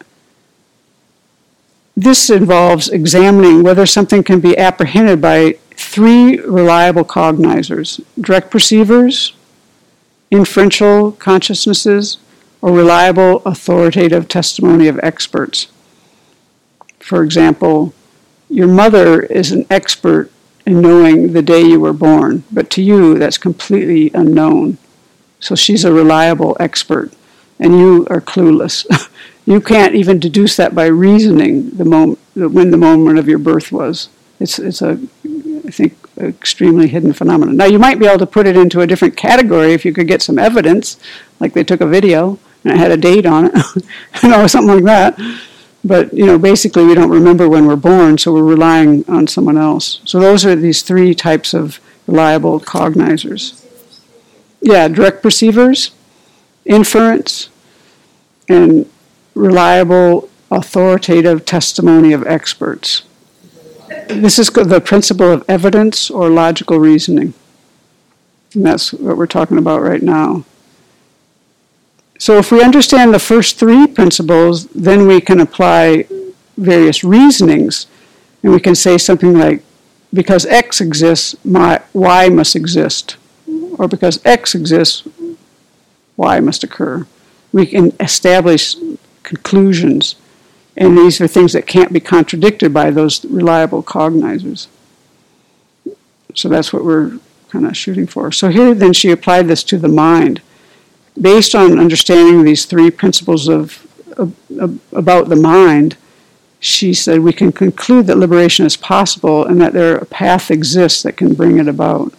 this involves examining whether something can be apprehended by 3 reliable cognizers: direct perceivers, inferential consciousnesses, or reliable authoritative testimony of experts. For example, your mother is an expert in knowing the day you were born, but to you that's completely unknown. So she's a reliable expert, and you are clueless. You can't even deduce that by reasoning when the moment of your birth was. It's I think, extremely hidden phenomenon. Now, you might be able to put it into a different category if you could get some evidence, like they took a video and it had a date on it, something like that. But, basically we don't remember when we're born, so we're relying on someone else. So those are these 3 types of reliable cognizers. Yeah, direct perceivers, inference, and reliable authoritative testimony of experts. This is the principle of evidence or logical reasoning. And that's what we're talking about right now. So if we understand the first 3 principles, then we can apply various reasonings. And we can say something like, because X exists, Y must exist. Or because X exists, Y must occur. We can establish conclusions. And these are things that can't be contradicted by those reliable cognizers. So that's what we're kind of shooting for. So here then she applied this to the mind. Based on understanding these 3 principles about the mind, she said we can conclude that liberation is possible and that a path exists that can bring it about.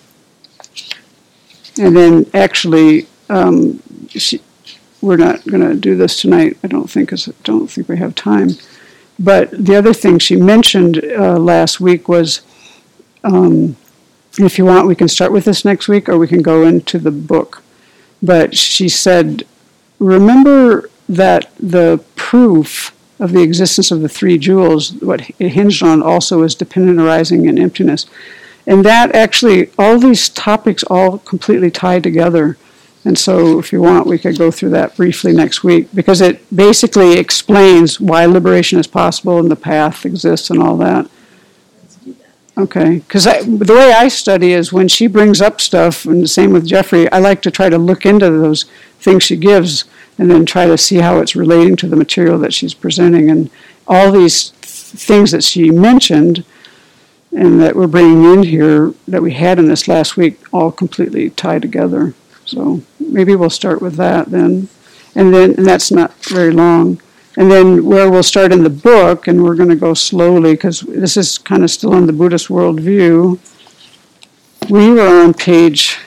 And then actually, we're not going to do this tonight, I don't think, because I don't think we have time. But the other thing she mentioned last week was, if you want, we can start with this next week, or we can go into the book. But she said, remember that the proof of the existence of the 3 jewels, what it hinged on also is dependent arising and emptiness. And that actually, all these topics all completely tie together. And so if you want, we could go through that briefly next week, because it basically explains why liberation is possible and the path exists and all that. Okay, because the way I study is when she brings up stuff, and the same with Jeffrey, I like to try to look into those things she gives and then try to see how it's relating to the material that she's presenting. And all these things that she mentioned and that we're bringing in here that we had in this last week all completely tie together. So maybe we'll start with that then. And that's not very long. And then where we'll start in the book, and we're going to go slowly because this is kind of still on the Buddhist worldview. We were on page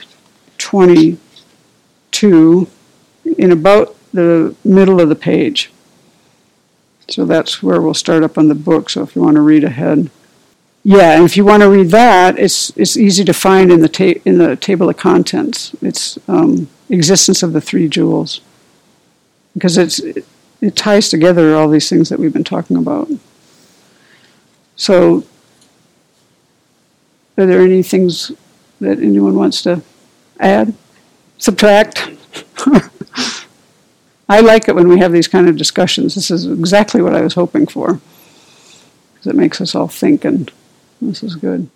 22 in about the middle of the page. So that's where we'll start up on the book, so if you want to read ahead. Yeah, and if you want to read that, it's easy to find in the table of contents. It's Existence of the Three Jewels. Because it ties together all these things that we've been talking about. So, are there any things that anyone wants to add? Subtract? I like it when we have these kind of discussions. This is exactly what I was hoping for. Because it makes us all think, and this is good.